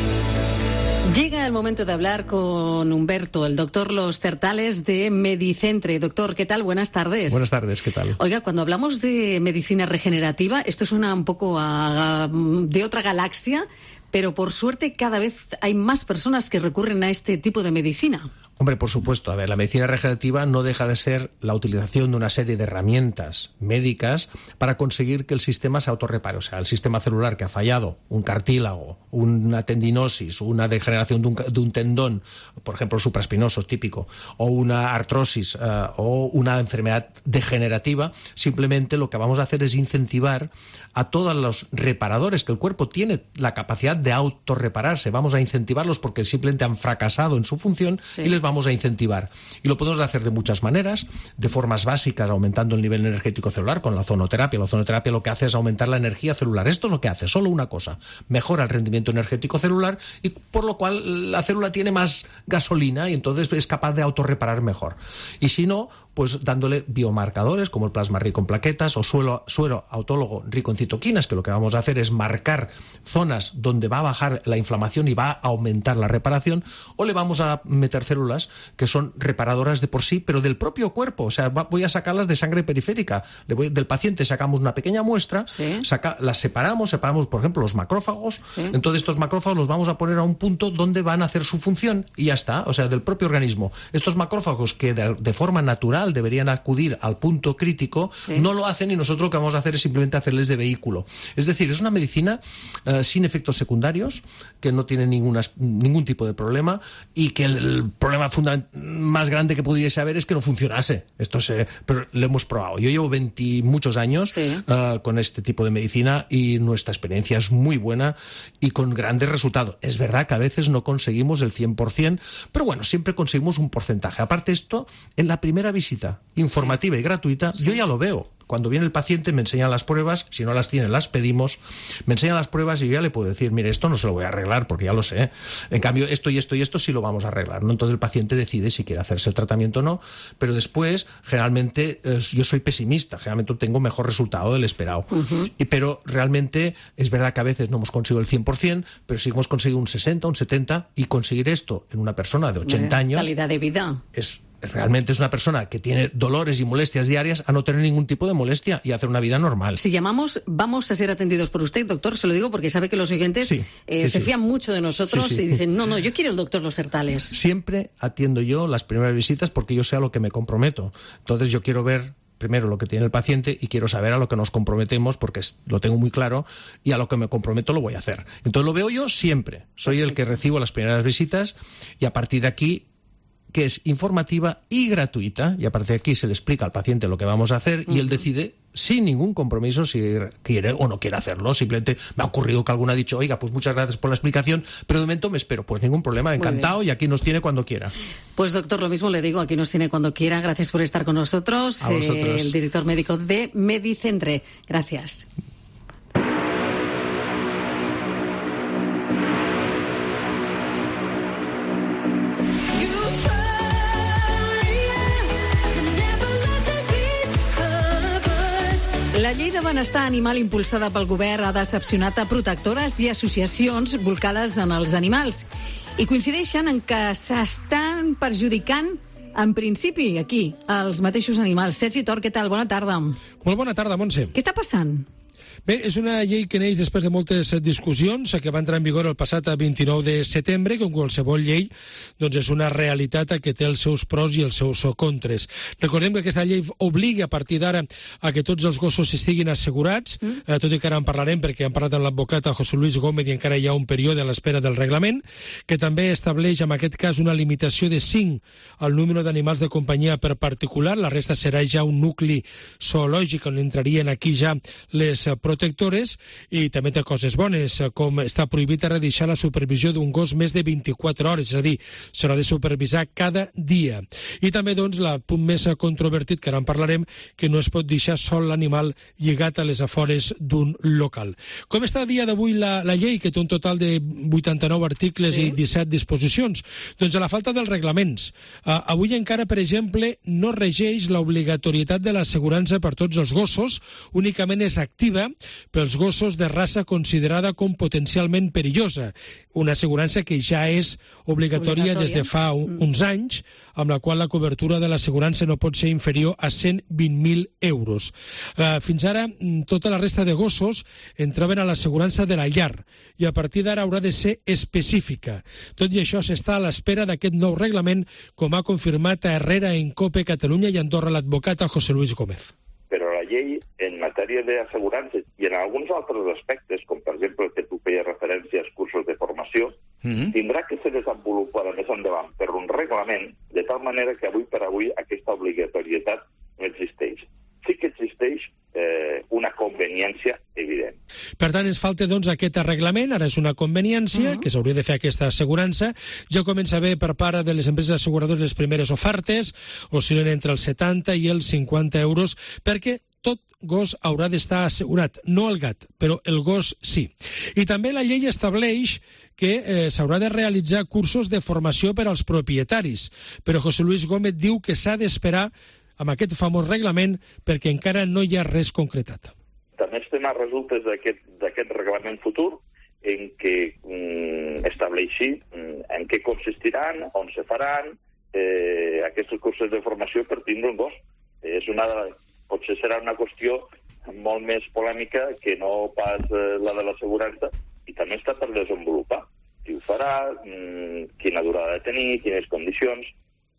Llega el momento de hablar con Humberto, el doctor Los Certales de Medicentre. Doctor, ¿qué tal? Buenas tardes. Buenas tardes, ¿qué tal? Oiga, cuando hablamos de medicina regenerativa, esto suena un poco a, a, de otra galaxia, pero por suerte cada vez hay más personas que recurren a este tipo de medicina. Hombre, por supuesto. A ver, la medicina regenerativa no deja de ser la utilización de una serie de herramientas médicas para conseguir que el sistema se autorrepare. O sea, el sistema celular que ha fallado, un cartílago, una tendinosis, una degeneración de un, de un tendón, por ejemplo, supraespinoso típico, o una artrosis uh, o una enfermedad degenerativa, simplemente lo que vamos a hacer es incentivar a todos los reparadores, que el cuerpo tiene la capacidad de autorrepararse. Vamos a incentivarlos porque simplemente han fracasado en su función, sí. Y les vamos a incentivar. Y lo podemos hacer de muchas maneras, de formas básicas, aumentando el nivel energético celular con la ozonoterapia. La ozonoterapia lo que hace es aumentar la energía celular. Esto es lo que hace, solo una cosa. Mejora el rendimiento energético celular y por lo cual la célula tiene más gasolina y entonces es capaz de autorreparar mejor. Y si no, pues dándole biomarcadores como el plasma rico en plaquetas o suelo, suero autólogo rico en citoquinas, que lo que vamos a hacer es marcar zonas donde va a bajar la inflamación y va a aumentar la reparación, o le vamos a meter células que son reparadoras de por sí, pero del propio cuerpo. O sea, va, voy a sacarlas de sangre periférica. Le voy, del paciente sacamos una pequeña muestra, ¿sí? saca, las separamos, separamos, por ejemplo, los macrófagos. ¿Sí? Entonces estos macrófagos los vamos a poner a un punto donde van a hacer su función y ya está. O sea, del propio organismo. Estos macrófagos que de, de forma natural deberían acudir al punto crítico, ¿sí? no lo hacen y nosotros lo que vamos a hacer es simplemente hacerles de vehículo. Es decir, es una medicina uh, sin efectos secundarios, que no tiene ninguna, ningún tipo de problema y que el, el problema fundamental más grande que pudiese haber es que no funcionase. Esto se, pero lo hemos probado. Yo llevo veinte muchos años sí. uh, con este tipo de medicina y nuestra experiencia es muy buena y con grandes resultados. Es verdad que a veces no conseguimos el cien por ciento, pero bueno, siempre conseguimos un porcentaje. Aparte esto, en la primera visita informativa sí. y gratuita, sí. yo ya lo veo. Cuando viene el paciente me enseñan las pruebas, si no las tiene las pedimos, me enseñan las pruebas y yo ya le puedo decir, mire, esto no se lo voy a arreglar porque ya lo sé. En cambio, esto y esto y esto sí lo vamos a arreglar, ¿no? Entonces el paciente decide si quiere hacerse el tratamiento o no, pero después, generalmente, eh, yo soy pesimista, generalmente tengo mejor resultado del esperado. Uh-huh. Y, pero realmente es verdad que a veces no hemos conseguido el cien por ciento, pero sí hemos conseguido un sesenta, un setenta, y conseguir esto en una persona de ochenta años... Calidad de vida. Es... Realmente es una persona que tiene dolores y molestias diarias a no tener ningún tipo de molestia y hacer una vida normal. Si llamamos, vamos a ser atendidos por usted, doctor, se lo digo porque sabe que los oyentes sí, eh, sí, se sí. fían mucho de nosotros sí, sí. y dicen, no, no, yo quiero el doctor Los Certales. Siempre atiendo yo las primeras visitas porque yo sé a lo que me comprometo. Entonces yo quiero ver primero lo que tiene el paciente y quiero saber a lo que nos comprometemos porque lo tengo muy claro y a lo que me comprometo lo voy a hacer. Entonces lo veo yo siempre. Soy Perfecto. El que recibo las primeras visitas y a partir de aquí, que es informativa y gratuita, y a partir de aquí se le explica al paciente lo que vamos a hacer y uh-huh. él decide sin ningún compromiso si quiere o no quiere hacerlo. Simplemente me ha ocurrido que alguno ha dicho, oiga, pues muchas gracias por la explicación, pero de momento me espero. Pues ningún problema, encantado y aquí nos tiene cuando quiera. Pues doctor, lo mismo le digo, aquí nos tiene cuando quiera. Gracias por estar con nosotros. A vosotros. Eh, el director médico de Medicentre. Gracias. La llei de benestar animal impulsada pel govern ha decepcionat a protectores i associacions volcades en els animals i coincideixen en que s'estan perjudicant en principi, aquí, els mateixos animals. Sergi Tor, què tal? Bona tarda. Molt bona tarda, Montse. Què està passant? Bé, és una llei que neix després de moltes discussions, que va entrar en vigor el passat vint-i-nou de setembre, com qualsevol llei, doncs és una realitat que té els seus pros i els seus contres. Recordem que aquesta llei obliga a partir d'ara a que tots els gossos estiguin assegurats, mm. eh, tot i que ara en parlarem perquè hem parlat amb l'advocat José Luis Gómez i encara hi ha un període a l'espera del reglament, que també estableix en aquest cas una limitació de cinc al número d'animals de companyia per particular, la resta serà ja un nucli zoològic on entrarien aquí ja les protectores, i també té coses bones, com està prohibit redeixar la supervisió d'un gos més de vint-i-quatre hores, és a dir, s'haurà de supervisar cada dia. I també, doncs, el punt més controvertit, que ara en parlarem, que no es pot deixar sol l'animal lligat a les afores d'un local. Com està a dia d'avui la, la llei, que té un total de vuitanta-nou articles sí. i disset disposicions? Doncs a la falta dels reglaments. Uh, avui encara, per exemple, no regeix l'obligatorietat de l'assegurança per tots els gossos, únicament és activa pels gossos de raça considerada com potencialment perillosa, una assegurança que ja és obligatòria, obligatòria. des de fa un, mm. uns anys, amb la qual la cobertura de l'assegurança no pot ser inferior a cent vint mil euros. Uh, fins ara, tota la resta de gossos entraven a l'assegurança de la llar i a partir d'ara haurà de ser específica. Tot i això s'està a l'espera d'aquest nou reglament, com ha confirmat a Herrera en COPE Catalunya i Andorra l'advocat José Luis Gómez. Però la llei, en matèria d'assegurances i en alguns altres aspectes, com per exemple el que tu feies referència als cursos de formació, mm-hmm. tindrà que ser desenvolupada més endavant per un reglament, de tal manera que avui per avui aquesta obligatorietat no existeix. Sí que existeix eh, una conveniència evident. Per tant, ens falta doncs aquest reglament, ara és una conveniència, uh-huh. que s'hauria de fer aquesta assegurança. Ja comença a haver per part de les empreses asseguradores les primeres ofertes, oscil·len entre els setanta i els cinquanta euros, perquè tot gos haurà d'estar assegurat, no el gat, però el gos sí. I també la llei estableix que eh, s'haurà de realitzar cursos de formació per als propietaris, però José Luis Gómez diu que s'ha d'esperar amb aquest famós reglament perquè encara no hi ha res concretat. També estem a resultes d'aquest reglament futur en què mm, estableixi mm, en què consistiran, on se faran eh, aquests cursos de formació per tindre un gos. És una, potser serà una qüestió molt més polèmica que no pas eh, la de l'assegurança, i també està per desenvolupar. Qui ho farà, mm, quina durada ha de tenir, quines condicions.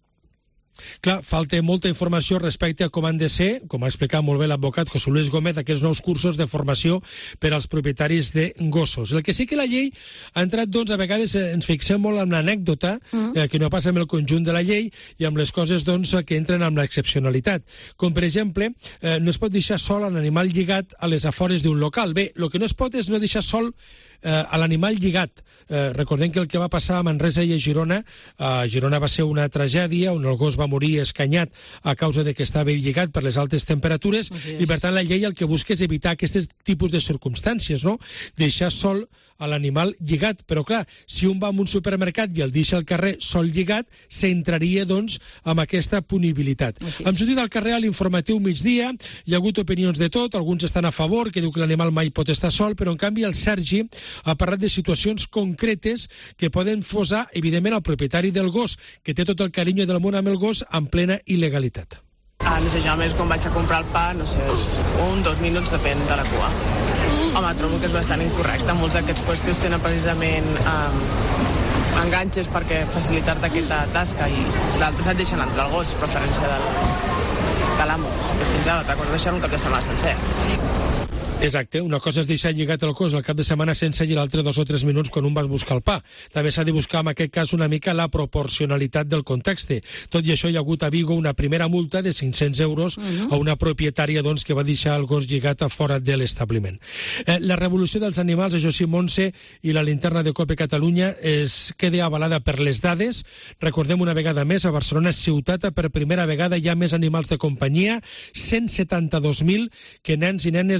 Clar, falta molta informació respecte a com han de ser, com ha explicat molt bé l'advocat José Luis Gómez, aquests nous cursos de formació per als propietaris de gossos. El que sí que la llei ha entrat, doncs, a vegades ens fixem molt en l'anècdota, mm. eh, que no passa amb el conjunt de la llei, i amb les coses, doncs, que entren amb l'excepcionalitat. Com, per exemple, eh, no es pot deixar sol un animal lligat a les afores d'un local. Bé, el que no es pot és no deixar sol eh, a l'animal lligat. Eh, recordem que el que va passar a Manresa i a Girona, a Girona va ser una tragèdia on el gos va morir escanyat a causa de que estava lligat per les altes temperatures, i per tant la llei el que busca és evitar aquests tipus de circumstàncies, no? Deixar sol a l'animal lligat, però clar, si un va a un supermercat i el deixa al carrer sol lligat, s'entraria, doncs, amb aquesta punibilitat. Hem sortit al carrer a l'informatiu migdia, hi ha hagut opinions de tot, alguns estan a favor, que diu que l'animal mai pot estar sol, però en canvi el Sergi ha parlat de situacions concretes que poden posar, evidentment, al propietari del gos, que té tot el carinyo del món amb el gos, en plena il·legalitat. Ah, no sé, jo més quan vaig a comprar el pa, no sé, un, dos minuts, depèn de la cua. Home, trobo que és bastant incorrecte. Molts d'aquests puestos tenen precisament um, enganxes perquè facilitar-te aquesta tasca, i d'altres et deixen entrar el gos, preferència del, de l'amo. Fins ara, t'acordes deixar un cap de setmana sencer. Exacte, una cosa és deixar lligat el cos al cap de setmana sense i l'altre dos o tres minuts quan un vas buscar el pa. També s'ha de buscar en aquest cas una mica la proporcionalitat del context. Tot i això hi ha hagut a Vigo una primera multa de cinc-cents euros uh-huh. a una propietària, doncs, que va deixar el gos lligat a fora de l'establiment. Eh, la revolució dels animals, això sí, Montse, i la linterna de COPE Catalunya es queda avalada per les dades. Recordem una vegada més, a Barcelona ciutat per primera vegada hi ha més animals de companyia, cent setanta-dos mil, que nens i nenes de zero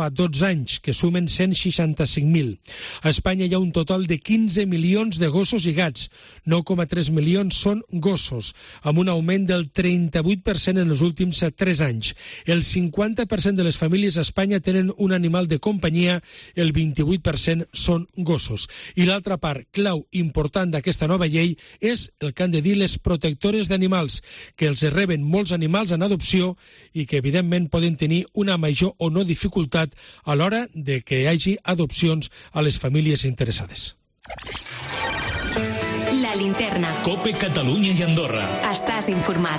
a dotze anys, que sumen cent seixanta-cinc mil. A Espanya hi ha un total de quinze milions de gossos i gats. nou coma tres milions són gossos, amb un augment del trenta-vuit per cent en els últims tres anys. El cinquanta per cent de les famílies a Espanya tenen un animal de companyia, el vint-i-vuit per cent són gossos. I l'altra part clau important d'aquesta nova llei és el que han de dir les protectores d'animals, que els reben molts animals en adopció i que evidentment poden tenir una major o no dificultat a l'hora de que hi hagi adopcions a les famílies interessades. La linterna. Cope Catalunya i Andorra. Estàs informat.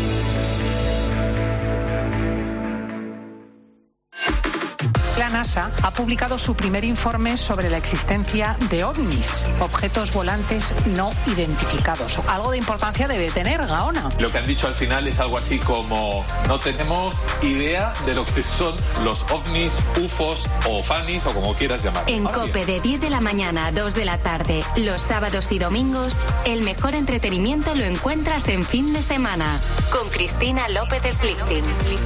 La NASA ha publicado su primer informe sobre la existencia de ovnis, objetos volantes no identificados. Algo de importancia debe tener, Gaona. Lo que han dicho al final es algo así como: no tenemos idea de lo que son los ovnis, ufos o fanis o como quieras llamarlo. En COPE de diez de la mañana a dos de la tarde, los sábados y domingos, el mejor entretenimiento lo encuentras en fin de semana, con Cristina López Slichting.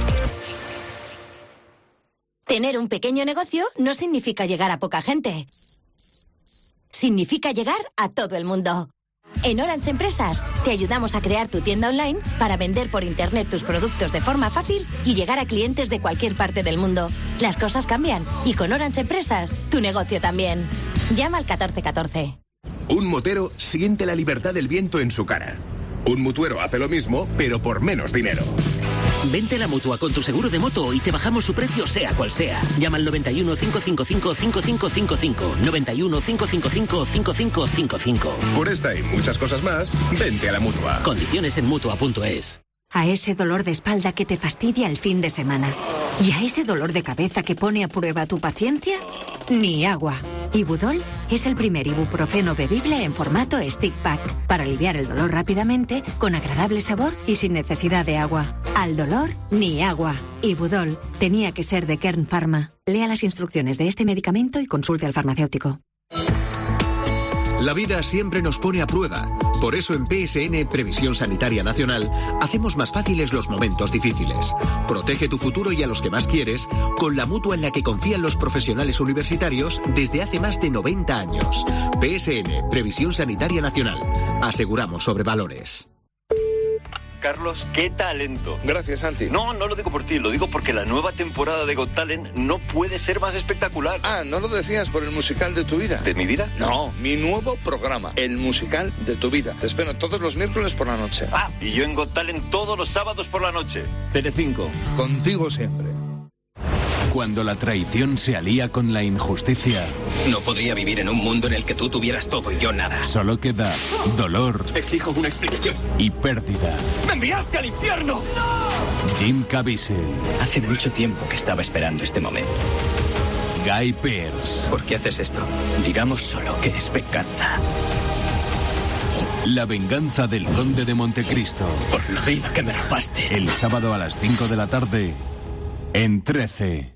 Tener un pequeño negocio no significa llegar a poca gente. Significa llegar a todo el mundo. En Orange Empresas te ayudamos a crear tu tienda online para vender por internet tus productos de forma fácil y llegar a clientes de cualquier parte del mundo. Las cosas cambian y con Orange Empresas tu negocio también. Llama al catorce catorce. Un motero siente la libertad del viento en su cara. Un mutuero hace lo mismo, pero por menos dinero. Vente a la Mutua con tu seguro de moto y te bajamos su precio sea cual sea. Llama al noventa y uno, cinco cinco cinco, cinco cinco cinco cinco. noventa y uno, cinco cinco cinco, cinco cinco cinco cinco. Por esta y muchas cosas más, vente a la Mutua. Condiciones en Mutua punto es. A ese dolor de espalda que te fastidia el fin de semana. ¿Y a ese dolor de cabeza que pone a prueba tu paciencia? Ni agua. Ibudol es el primer ibuprofeno bebible en formato stick pack para aliviar el dolor rápidamente, con agradable sabor y sin necesidad de agua. Al dolor, ni agua. Ibudol tenía que ser de Kern Pharma. Lea las instrucciones de este medicamento y consulte al farmacéutico. La vida siempre nos pone a prueba. Por eso en P S N, Previsión Sanitaria Nacional, hacemos más fáciles los momentos difíciles. Protege tu futuro y a los que más quieres con la mutua en la que confían los profesionales universitarios desde hace más de noventa años. P S N, Previsión Sanitaria Nacional. Aseguramos sobre valores. Carlos, qué talento. Gracias, Santi. No, no lo digo por ti, lo digo porque la nueva temporada de Got Talent no puede ser más espectacular. Ah, ¿no lo decías por el musical de tu vida? ¿De mi vida? No, mi nuevo programa, el musical de tu vida. Te espero todos los miércoles por la noche. Ah, y yo en Got Talent todos los sábados por la noche. Telecinco. Contigo siempre. Cuando la traición se alía con la injusticia. No podría vivir en un mundo en el que tú tuvieras todo y yo nada. Solo queda dolor. Exijo una explicación. Y pérdida. ¡Me enviaste al infierno! ¡No! Jim Caviezel. Hace mucho tiempo que estaba esperando este momento. Guy Pearce. ¿Por qué haces esto? Digamos solo que es venganza. La venganza del conde de Montecristo. Por la vida que me robaste. El sábado a las cinco de la tarde en trece.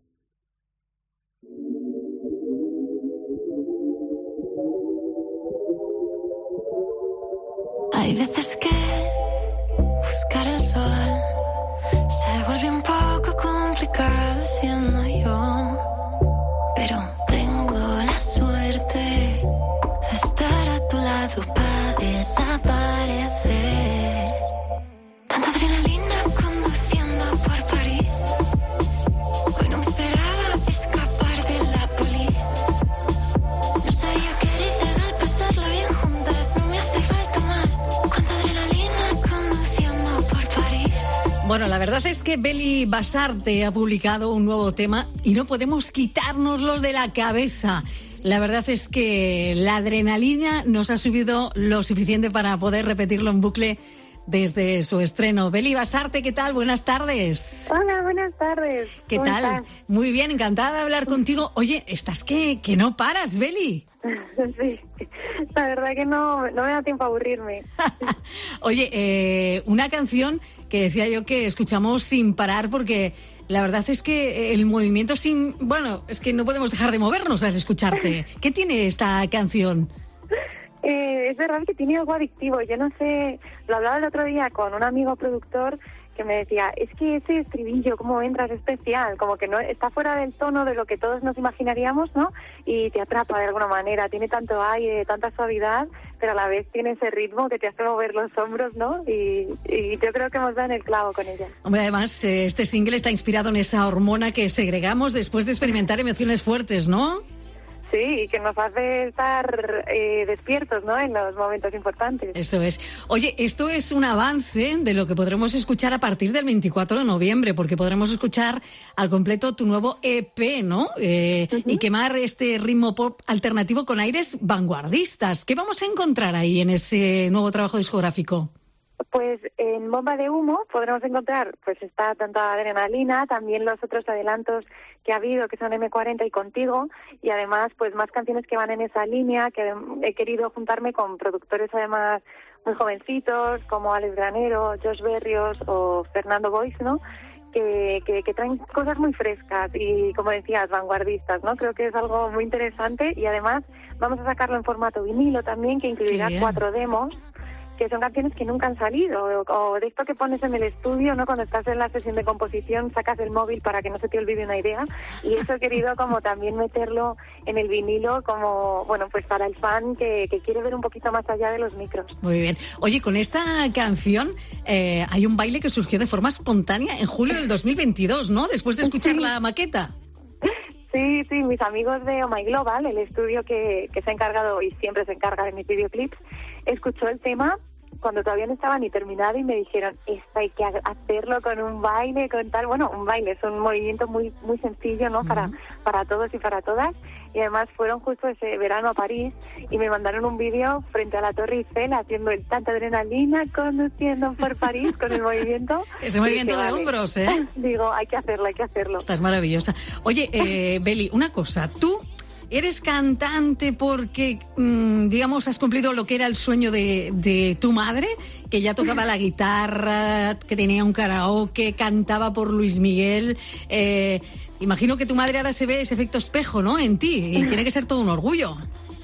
Hay veces que buscar el sol se vuelve un poco complicado siendo yo, pero tengo la suerte de estar a tu lado para desaparecer. Tanta adrenalina conduciendo por París. Hoy no me esperaba escapar de la policía. No sabía que era ilegal pasarla bien juntas. No me hace falta más. Cuánta adrenalina conduciendo por París. Bueno, la verdad es que Beli Basarte ha publicado un nuevo tema y no podemos quitárnoslos de la cabeza. La verdad es que la adrenalina nos ha subido lo suficiente para poder repetirlo en bucle desde su estreno. Beli Basarte, ¿qué tal? Buenas tardes. Hola, buenas tardes. ¿Qué ¿Cómo tal? estás? Muy bien, encantada de hablar contigo. Oye, estás que, que no paras, Beli. Sí, la verdad que no, no me da tiempo a aburrirme. Oye, eh, una canción que decía yo que escuchamos sin parar porque la verdad es que el movimiento sin... Bueno, es que no podemos dejar de movernos al escucharte. ¿Qué tiene esta canción? Eh, es verdad que tiene algo adictivo. Yo no sé, lo hablaba el otro día con un amigo productor que me decía, es que ese estribillo, cómo entras, es especial, como que no está fuera del tono de lo que todos nos imaginaríamos, ¿no? Y te atrapa de alguna manera, tiene tanto aire, tanta suavidad, pero a la vez tiene ese ritmo que te hace mover los hombros, ¿no? Y, y yo creo que hemos dado en el clavo con ella. Hombre, además, eh, este single está inspirado en esa hormona que segregamos después de experimentar emociones fuertes, ¿no? Sí, y que nos hace estar eh, despiertos, ¿no?, en los momentos importantes. Eso es. Oye, esto es un avance de lo que podremos escuchar a partir del veinticuatro de noviembre, porque podremos escuchar al completo tu nuevo E P, ¿no? Eh, uh-huh. Y quemar este ritmo pop alternativo con aires vanguardistas. ¿Qué vamos a encontrar ahí en ese nuevo trabajo discográfico? Pues en Bomba de Humo podremos encontrar, pues está tanta adrenalina, también los otros adelantos que ha habido, que son eme cuarenta y Contigo, y además pues más canciones que van en esa línea, que he querido juntarme con productores además muy jovencitos, como Alex Granero, Josh Berrios o Fernando Boix, ¿no?, que, que, que traen cosas muy frescas y, como decías, vanguardistas, ¿no? Creo que es algo muy interesante, y además vamos a sacarlo en formato vinilo también, que incluirá cuatro demos, que son canciones que nunca han salido, o, o de esto que pones en el estudio, ¿no?, cuando estás en la sesión de composición, sacas el móvil para que no se te olvide una idea, y eso he querido como también meterlo en el vinilo, como, bueno, pues para el fan que, que quiere ver un poquito más allá de los micros. Muy bien. Oye, con esta canción eh, hay un baile que surgió de forma espontánea en julio del dos mil veintidós, ¿no?, después de escuchar la maqueta. Sí, sí, mis amigos de Oh My Global, el estudio que, que se ha encargado y siempre se encarga de mis videoclips, escuchó el tema cuando todavía no estaba ni terminado y me dijeron, esto hay que hacerlo con un baile, con tal, bueno, un baile es un movimiento muy muy sencillo, ¿no?, uh-huh. para para todos y para todas, y además fueron justo ese verano a París y me mandaron un vídeo frente a la Torre Eiffel haciendo el tanta adrenalina, conduciendo por París con el movimiento. Ese movimiento dije, de vale. hombros, ¿eh? Digo, hay que hacerlo, hay que hacerlo. Estás maravillosa. Oye, eh, Beli, una cosa, tú ¿eres cantante porque, mmm, digamos, has cumplido lo que era el sueño de, de tu madre, que ya tocaba la guitarra, que tenía un karaoke, cantaba por Luis Miguel? Eh, imagino que tu madre ahora se ve ese efecto espejo, ¿no?, en ti, y tiene que ser todo un orgullo.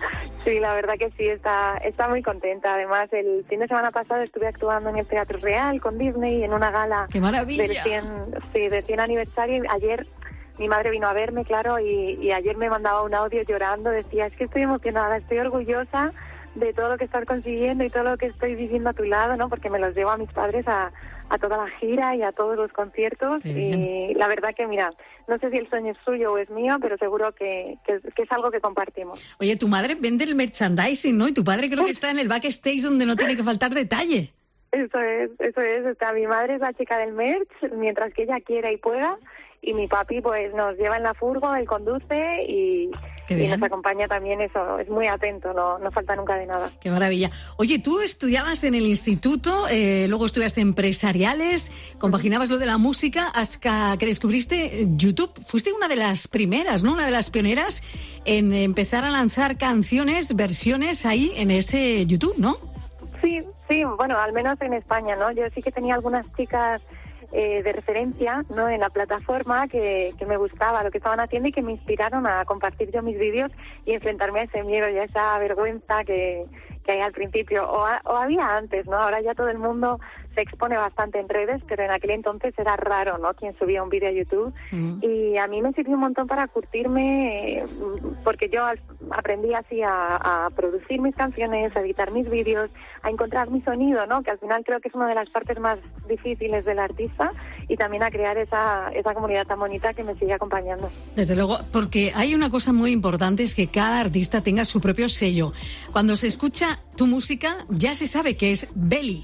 Sí, la verdad que sí, está, está muy contenta. Además, el fin de semana pasado estuve actuando en el Teatro Real con Disney en una gala. ¡Qué maravilla! Del cien, sí, del cien aniversario. Ayer mi madre vino a verme, claro, y, y ayer me mandaba un audio llorando, decía, es que estoy emocionada, estoy orgullosa de todo lo que estás consiguiendo y todo lo que estoy viviendo a tu lado, ¿no?, porque me los llevo a mis padres a, a toda la gira y a todos los conciertos, y la verdad que, mira, no sé si el sueño es suyo o es mío, pero seguro que, que, que es algo que compartimos. Oye, tu madre vende el merchandising, ¿no?, y tu padre creo que está en el backstage donde no tiene que faltar detalle. Eso es, eso es. Está, mi madre es la chica del merch, mientras que ella quiera y pueda, y mi papi pues nos lleva en la furgo, él conduce y, y nos acompaña también, eso, es muy atento, no, no falta nunca de nada. Qué maravilla. Oye, tú estudiabas en el instituto, eh, luego estudiaste empresariales, compaginabas lo de la música hasta que descubriste YouTube. Fuiste una de las primeras, ¿no?, una de las pioneras en empezar a lanzar canciones, versiones ahí en ese YouTube, ¿no? Sí, sí, bueno, al menos en España, ¿no? Yo sí que tenía algunas chicas eh, de referencia, ¿no?, en la plataforma que, que me gustaba lo que estaban haciendo y que me inspiraron a compartir yo mis vídeos y enfrentarme a ese miedo y a esa vergüenza que, que hay al principio, o, a, o había antes, ¿no? Ahora ya todo el mundo se expone bastante en redes, pero en aquel entonces era raro, ¿no?, quien subía un vídeo a YouTube. Mm. Y a mí me sirvió un montón para curtirme, eh, porque yo aprendí así a, a producir mis canciones, a editar mis vídeos, a encontrar mi sonido, ¿no?, que al final creo que es una de las partes más difíciles del artista, y también a crear esa, esa comunidad tan bonita que me sigue acompañando. Desde luego, porque hay una cosa muy importante, es que cada artista tenga su propio sello. Cuando se escucha tu música, ya se sabe que es Beli.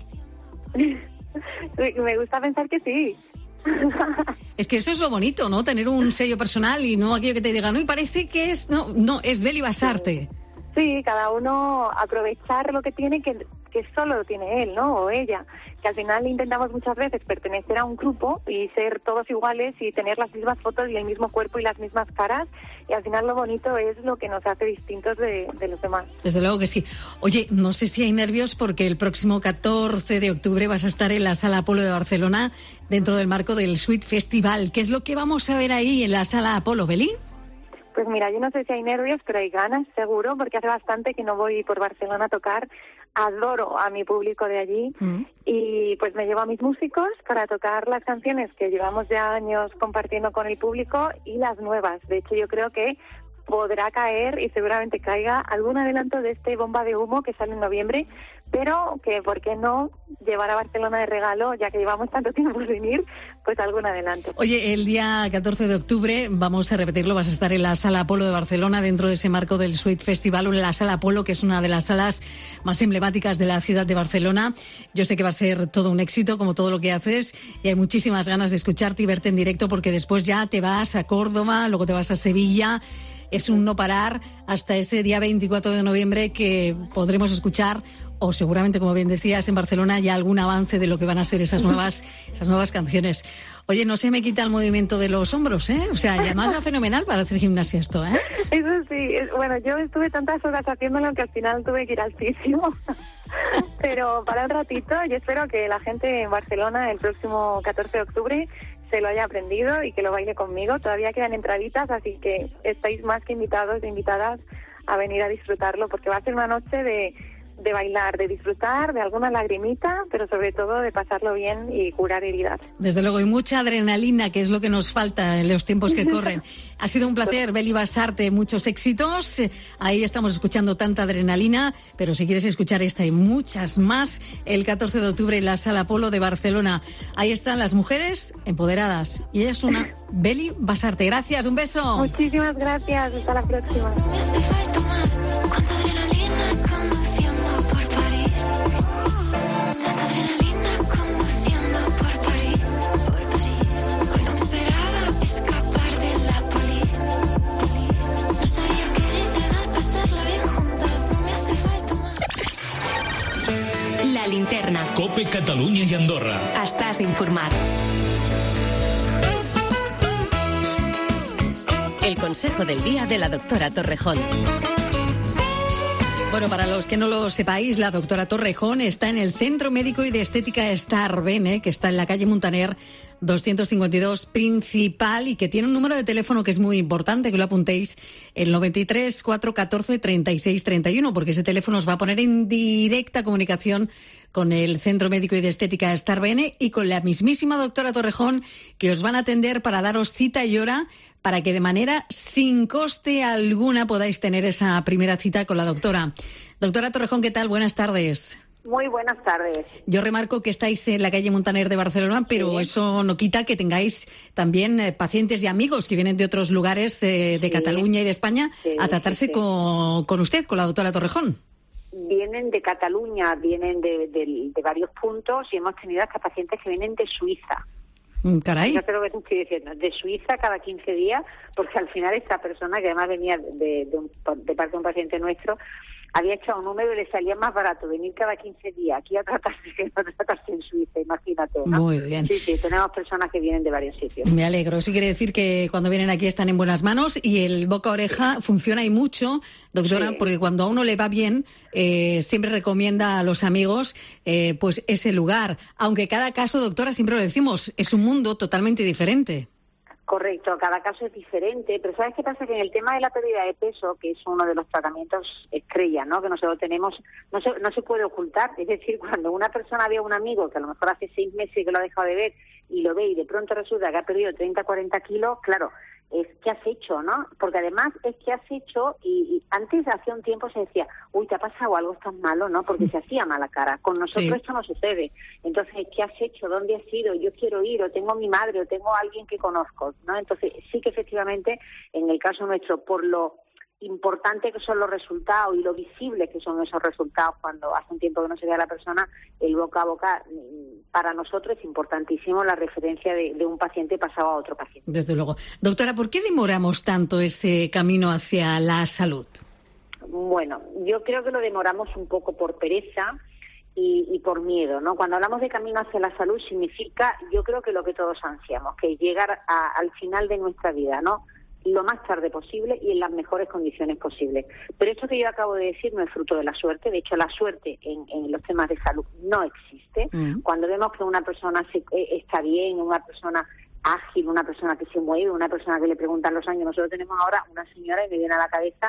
Me gusta pensar que sí. Es que eso es lo bonito, ¿no?, tener un sello personal y no aquello que te diga, no, y parece que es, no, no, es Beli Basarte. Sí, cada uno aprovechar lo que tiene, que, que solo lo tiene él, ¿no?, o ella, que al final intentamos muchas veces pertenecer a un grupo y ser todos iguales y tener las mismas fotos y el mismo cuerpo y las mismas caras, y al final lo bonito es lo que nos hace distintos de, de los demás. Desde luego que sí. Oye, no sé si hay nervios porque el próximo catorce de octubre vas a estar en la Sala Apolo de Barcelona dentro del marco del Sweet Festival. ¿Qué es lo que vamos a ver ahí en la Sala Apolo, Beli? Pues mira, yo no sé si hay nervios, pero hay ganas, seguro, porque hace bastante que no voy por Barcelona a tocar. adoro a mi público de allí mm. y pues me llevo a mis músicos para tocar las canciones que llevamos ya años compartiendo con el público y las nuevas. De hecho, yo creo que podrá caer y seguramente caiga algún adelanto de este Bomba de Humo que sale en noviembre, pero que, ¿por qué no llevar a Barcelona de regalo, ya que llevamos tanto tiempo sin ir, pues algún adelanto? Oye, el día catorce de octubre, vamos a repetirlo, vas a estar en la Sala Apolo de Barcelona, dentro de ese marco del Sweet Festival, en la Sala Apolo, que es una de las salas más emblemáticas de la ciudad de Barcelona. Yo sé que va a ser todo un éxito, como todo lo que haces, y hay muchísimas ganas de escucharte y verte en directo, porque después ya te vas a Córdoba, luego te vas a Sevilla. Es un no parar hasta ese día veinticuatro de noviembre, que podremos escuchar, o seguramente, como bien decías, en Barcelona ya algún avance de lo que van a ser esas nuevas esas nuevas canciones. Oye, no se me quita el movimiento de los hombros, ¿eh? O sea, y además era fenomenal para hacer gimnasia esto, ¿eh? Eso sí, bueno, yo estuve tantas horas haciéndolo que al final tuve que ir al fisio. Pero para un ratito, yo espero que la gente en Barcelona el próximo catorce de octubre se lo haya aprendido y que lo baile conmigo. Todavía quedan entraditas, así que estáis más que invitados e invitadas a venir a disfrutarlo, porque va a ser una noche de, de bailar, de disfrutar, de alguna lagrimita, pero sobre todo de pasarlo bien y curar heridas. Desde luego, y mucha adrenalina, que es lo que nos falta en los tiempos que corren. Ha sido un placer, Beli Basarte, muchos éxitos. Ahí estamos escuchando tanta adrenalina, pero si quieres escuchar esta y muchas más, el catorce de octubre en la Sala Apolo de Barcelona. Ahí están las mujeres empoderadas. Y ella es una Beli Basarte. Gracias, un beso. Muchísimas gracias, hasta la próxima. La linterna. COPE Catalunya i Andorra. Estàs informat. El consejo del día de la doctora Torrejón. Bueno, para los que no lo sepáis, la doctora Torrejón está en el Centro Médico y de Estética Starbene, que está en la calle Muntaner doscientos cincuenta y dos principal, y que tiene un número de teléfono que es muy importante que lo apuntéis, el noventa y tres, cuatrocientos catorce, treinta y seis treinta y uno, porque ese teléfono os va a poner en directa comunicación con el Centro Médico y de Estética Starbene y con la mismísima doctora Torrejón, que os van a atender para daros cita y hora, para que de manera sin coste alguna podáis tener esa primera cita con la doctora. Doctora Torrejón, ¿qué tal? Buenas tardes. Muy buenas tardes. Yo remarco que estáis en la calle Muntaner de Barcelona, pero sí, eso no quita que tengáis también eh, pacientes y amigos que vienen de otros lugares eh, de sí, Cataluña y de España sí, a tratarse sí, sí. Con, con usted, con la doctora Torrejón. Vienen de Cataluña, vienen de, de, de varios puntos, y hemos tenido hasta pacientes que vienen de Suiza. Caray. Yo creo que estoy diciendo, de Suiza cada quince días, porque al final esta persona, que además venía de, de, un, de parte de un paciente nuestro, había echado un número y le salía más barato venir cada quince días aquí a tratarse que no tratarse en Suiza, imagínate, ¿no? Muy bien. Sí, sí, tenemos personas que vienen de varios sitios. Me alegro. Eso quiere decir que cuando vienen aquí están en buenas manos, y el boca a oreja funciona y mucho, doctora, sí, porque cuando a uno le va bien, eh, siempre recomienda a los amigos eh, pues ese lugar. Aunque cada caso, doctora, siempre lo decimos, es un mundo totalmente diferente. Correcto, cada caso es diferente, pero ¿sabes qué pasa? Que en el tema de la pérdida de peso, que es uno de los tratamientos estrella, ¿no?, que nosotros tenemos, no se, no se puede ocultar. Es decir, cuando una persona ve a un amigo que a lo mejor hace seis meses que lo ha dejado de ver y lo ve y de pronto resulta que ha perdido treinta, cuarenta kilos, claro, es ¿qué has hecho, no? Porque además es que has hecho, y, y antes, hace un tiempo se decía, uy, te ha pasado algo, estás malo, ¿no? Porque se hacía mala cara. Con nosotros sí, esto no sucede. Entonces, ¿qué has hecho? ¿Dónde has ido? Yo quiero ir, o tengo a mi madre, o tengo a alguien que conozco, ¿no? Entonces, sí que efectivamente, en el caso nuestro, por lo importante que son los resultados y lo visibles que son esos resultados cuando hace un tiempo que no se ve a la persona, el boca a boca para nosotros es importantísimo, la referencia de, de un paciente pasado a otro paciente. Desde luego. Doctora, ¿por qué demoramos tanto ese camino hacia la salud? Bueno, yo creo que lo demoramos un poco por pereza y, y por miedo, ¿no? Cuando hablamos de camino hacia la salud significa, yo creo que lo que todos ansiamos, que es llegar a, al final de nuestra vida, ¿no?, lo más tarde posible y en las mejores condiciones posibles. Pero esto que yo acabo de decir no es fruto de la suerte. De hecho, la suerte en, en los temas de salud no existe. Mm. Cuando vemos que una persona se, eh, está bien, una persona ágil, una persona que se mueve, una persona que le preguntan los años. Nosotros tenemos ahora una señora, y me viene a la cabeza,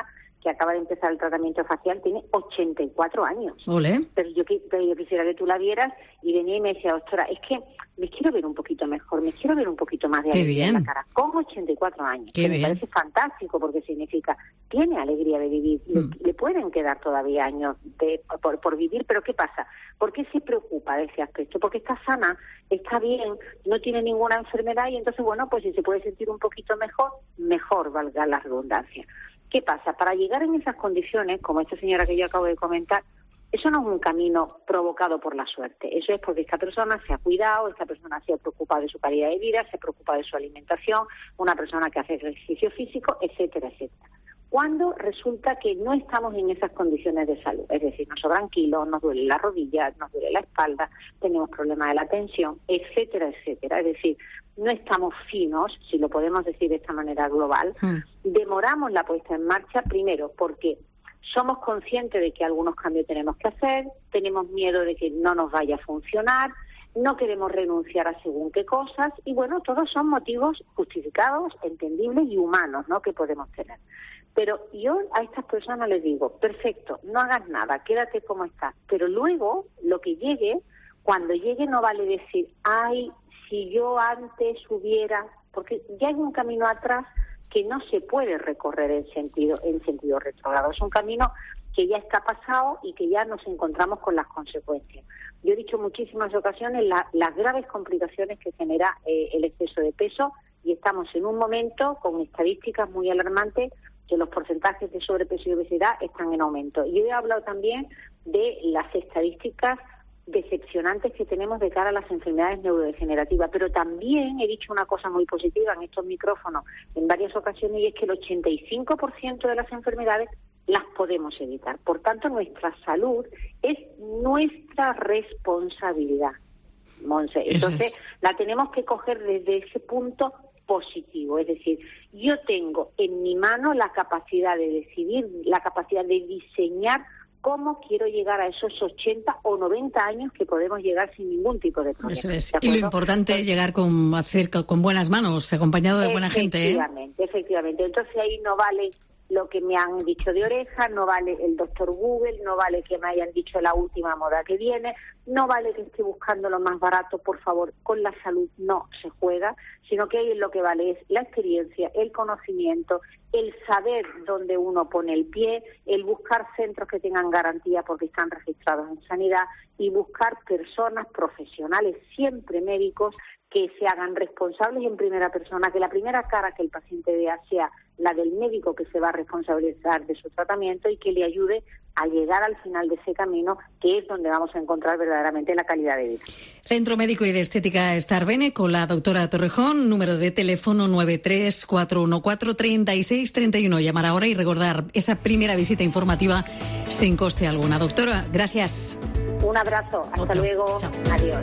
que acaba de empezar el tratamiento facial, tiene ochenta y cuatro años. Olé. Pero yo, pero yo quisiera que tú la vieras y venía y me decía, ostras, es que me quiero ver un poquito mejor, me quiero ver un poquito más de Qué alegría bien. en la cara. Con ochenta y cuatro años. Qué que bien. Me parece fantástico porque significa, tiene alegría de vivir. Mm. Le, le pueden quedar todavía años de, por, por vivir, pero ¿qué pasa? ¿Por qué se preocupa de ese aspecto? Porque está sana, está bien, no tiene ninguna enfermedad y entonces, bueno, pues si se puede sentir un poquito mejor, mejor, valga la redundancia. ¿Qué pasa? Para llegar en esas condiciones, como esta señora que yo acabo de comentar, eso no es un camino provocado por la suerte. Eso es porque esta persona se ha cuidado, esta persona se ha preocupado de su calidad de vida, se preocupa de su alimentación, una persona que hace ejercicio físico, etcétera, etcétera. Cuando resulta que no estamos en esas condiciones de salud, es decir, nos sobran kilos, nos duele la rodilla, nos duele la espalda, tenemos problemas de la tensión, etcétera, etcétera. Es decir, no estamos finos, si lo podemos decir de esta manera global, mm. demoramos la puesta en marcha, primero porque somos conscientes de que algunos cambios tenemos que hacer, tenemos miedo de que no nos vaya a funcionar, no queremos renunciar a según qué cosas, y bueno, todos son motivos justificados, entendibles y humanos, ¿no?, que podemos tener. Pero yo a estas personas les digo, perfecto, no hagas nada, quédate como estás, pero luego, lo que llegue, cuando llegue no vale decir, ay, si yo antes hubiera, porque ya hay un camino atrás que no se puede recorrer en sentido, en sentido retrógrado, es un camino que ya está pasado y que ya nos encontramos con las consecuencias. Yo he dicho en muchísimas ocasiones la, las graves complicaciones que genera eh, el exceso de peso y estamos en un momento con estadísticas muy alarmantes que los porcentajes de sobrepeso y obesidad están en aumento. Y yo he hablado también de las estadísticas decepcionantes que tenemos de cara a las enfermedades neurodegenerativas, pero también he dicho una cosa muy positiva en estos micrófonos en varias ocasiones y es que el ochenta y cinco por ciento de las enfermedades las podemos evitar. Por tanto, nuestra salud es nuestra responsabilidad, Monse. Entonces, es. la tenemos que coger desde ese punto positivo, es decir, yo tengo en mi mano la capacidad de decidir, la capacidad de diseñar cómo quiero llegar a esos ochenta o noventa años que podemos llegar sin ningún tipo de problema. Eso es. Y lo importante es llegar con, hacer, con buenas manos, acompañado de buena gente. Efectivamente, ¿eh? efectivamente. Entonces ahí no vale lo que me han dicho de oreja, no vale el doctor Google, no vale que me hayan dicho la última moda que viene, no vale que esté buscando lo más barato, por favor, con la salud no se juega, sino que ahí lo que vale es la experiencia, el conocimiento, el saber dónde uno pone el pie, el buscar centros que tengan garantía porque están registrados en sanidad y buscar personas profesionales, siempre médicos, que se hagan responsables en primera persona, que la primera cara que el paciente vea sea la del médico que se va a responsabilizar de su tratamiento y que le ayude a llegar al final de ese camino, que es donde vamos a encontrar verdaderamente la calidad de vida. Centro Médico y de Estética Starbene, con la doctora Torrejón, número de teléfono nueve tres cuatro uno cuatro tres seis tres uno. Llamar ahora y recordar esa primera visita informativa sin coste alguna. Doctora, gracias. Un abrazo, hasta Otro. luego, Chao. Adiós.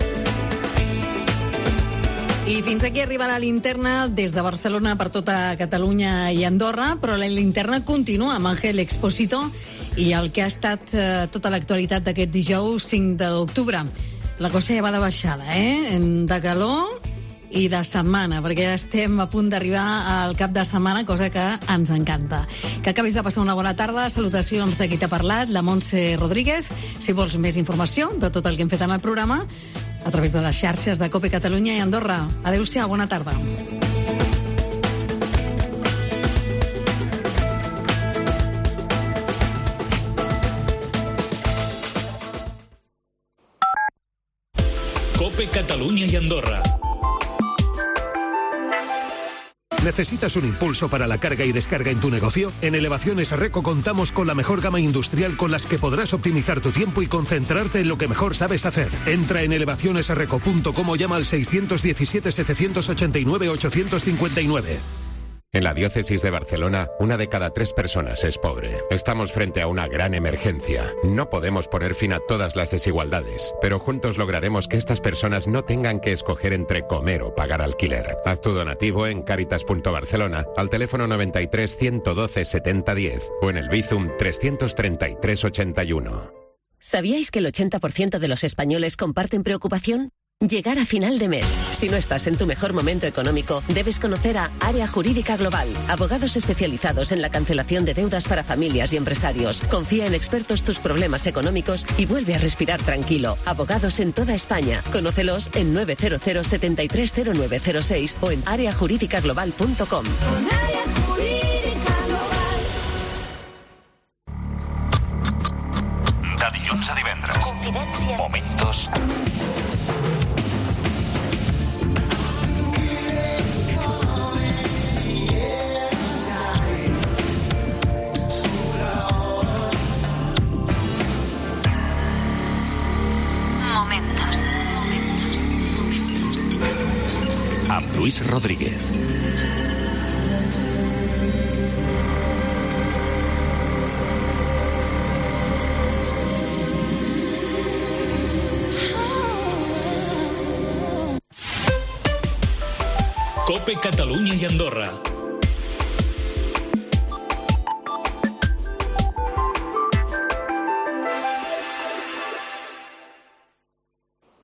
I fins aquí arriba la linterna des de Barcelona per tota Catalunya i Andorra, però la linterna continua amb Ángel Expósito i el que ha estat eh, tota l'actualitat d'aquest dijous cinc d'octubre. La cosa ja va de baixada, eh? De calor i de setmana, perquè ja estem a punt d'arribar al cap de setmana, cosa que ens encanta. Que acabis de passar una bona tarda. Salutacions de qui t'ha parlat, la Montse Rodríguez. Si vols més informació de tot el que hem fet en el programa, a través de les xarxes de COPE Catalunya i Andorra. Adéu-siau, bona tarda. COPE Catalunya y Andorra. ¿Necesitas un impulso para la carga y descarga en tu negocio? En Elevaciones Reco contamos con la mejor gama industrial con las que podrás optimizar tu tiempo y concentrarte en lo que mejor sabes hacer. Entra en elevaciones reco punto com o llama al seis uno siete, siete ocho nueve, ocho cinco nueve. En la diócesis de Barcelona, una de cada tres personas es pobre. Estamos frente a una gran emergencia. No podemos poner fin a todas las desigualdades, pero juntos lograremos que estas personas no tengan que escoger entre comer o pagar alquiler. Haz tu donativo en caritas punto barcelona al teléfono noventa y tres, ciento doce, setenta diez o en el Bizum trescientos treinta y tres ochenta y uno. ¿Sabíais que el ochenta por ciento de los españoles comparten preocupación? Llegar a final de mes. Si no estás en tu mejor momento económico, debes conocer a Área Jurídica Global. Abogados especializados en la cancelación de deudas para familias y empresarios. Confía en expertos tus problemas económicos y vuelve a respirar tranquilo. Abogados en toda España. Conócelos en nueve cero cero, setenta y tres cero nueve cero seis o en área jurídica global punto com. De dilluns a divendres. Confidència. Momentos amb Luis Rodríguez. COPE Catalunya i Andorra.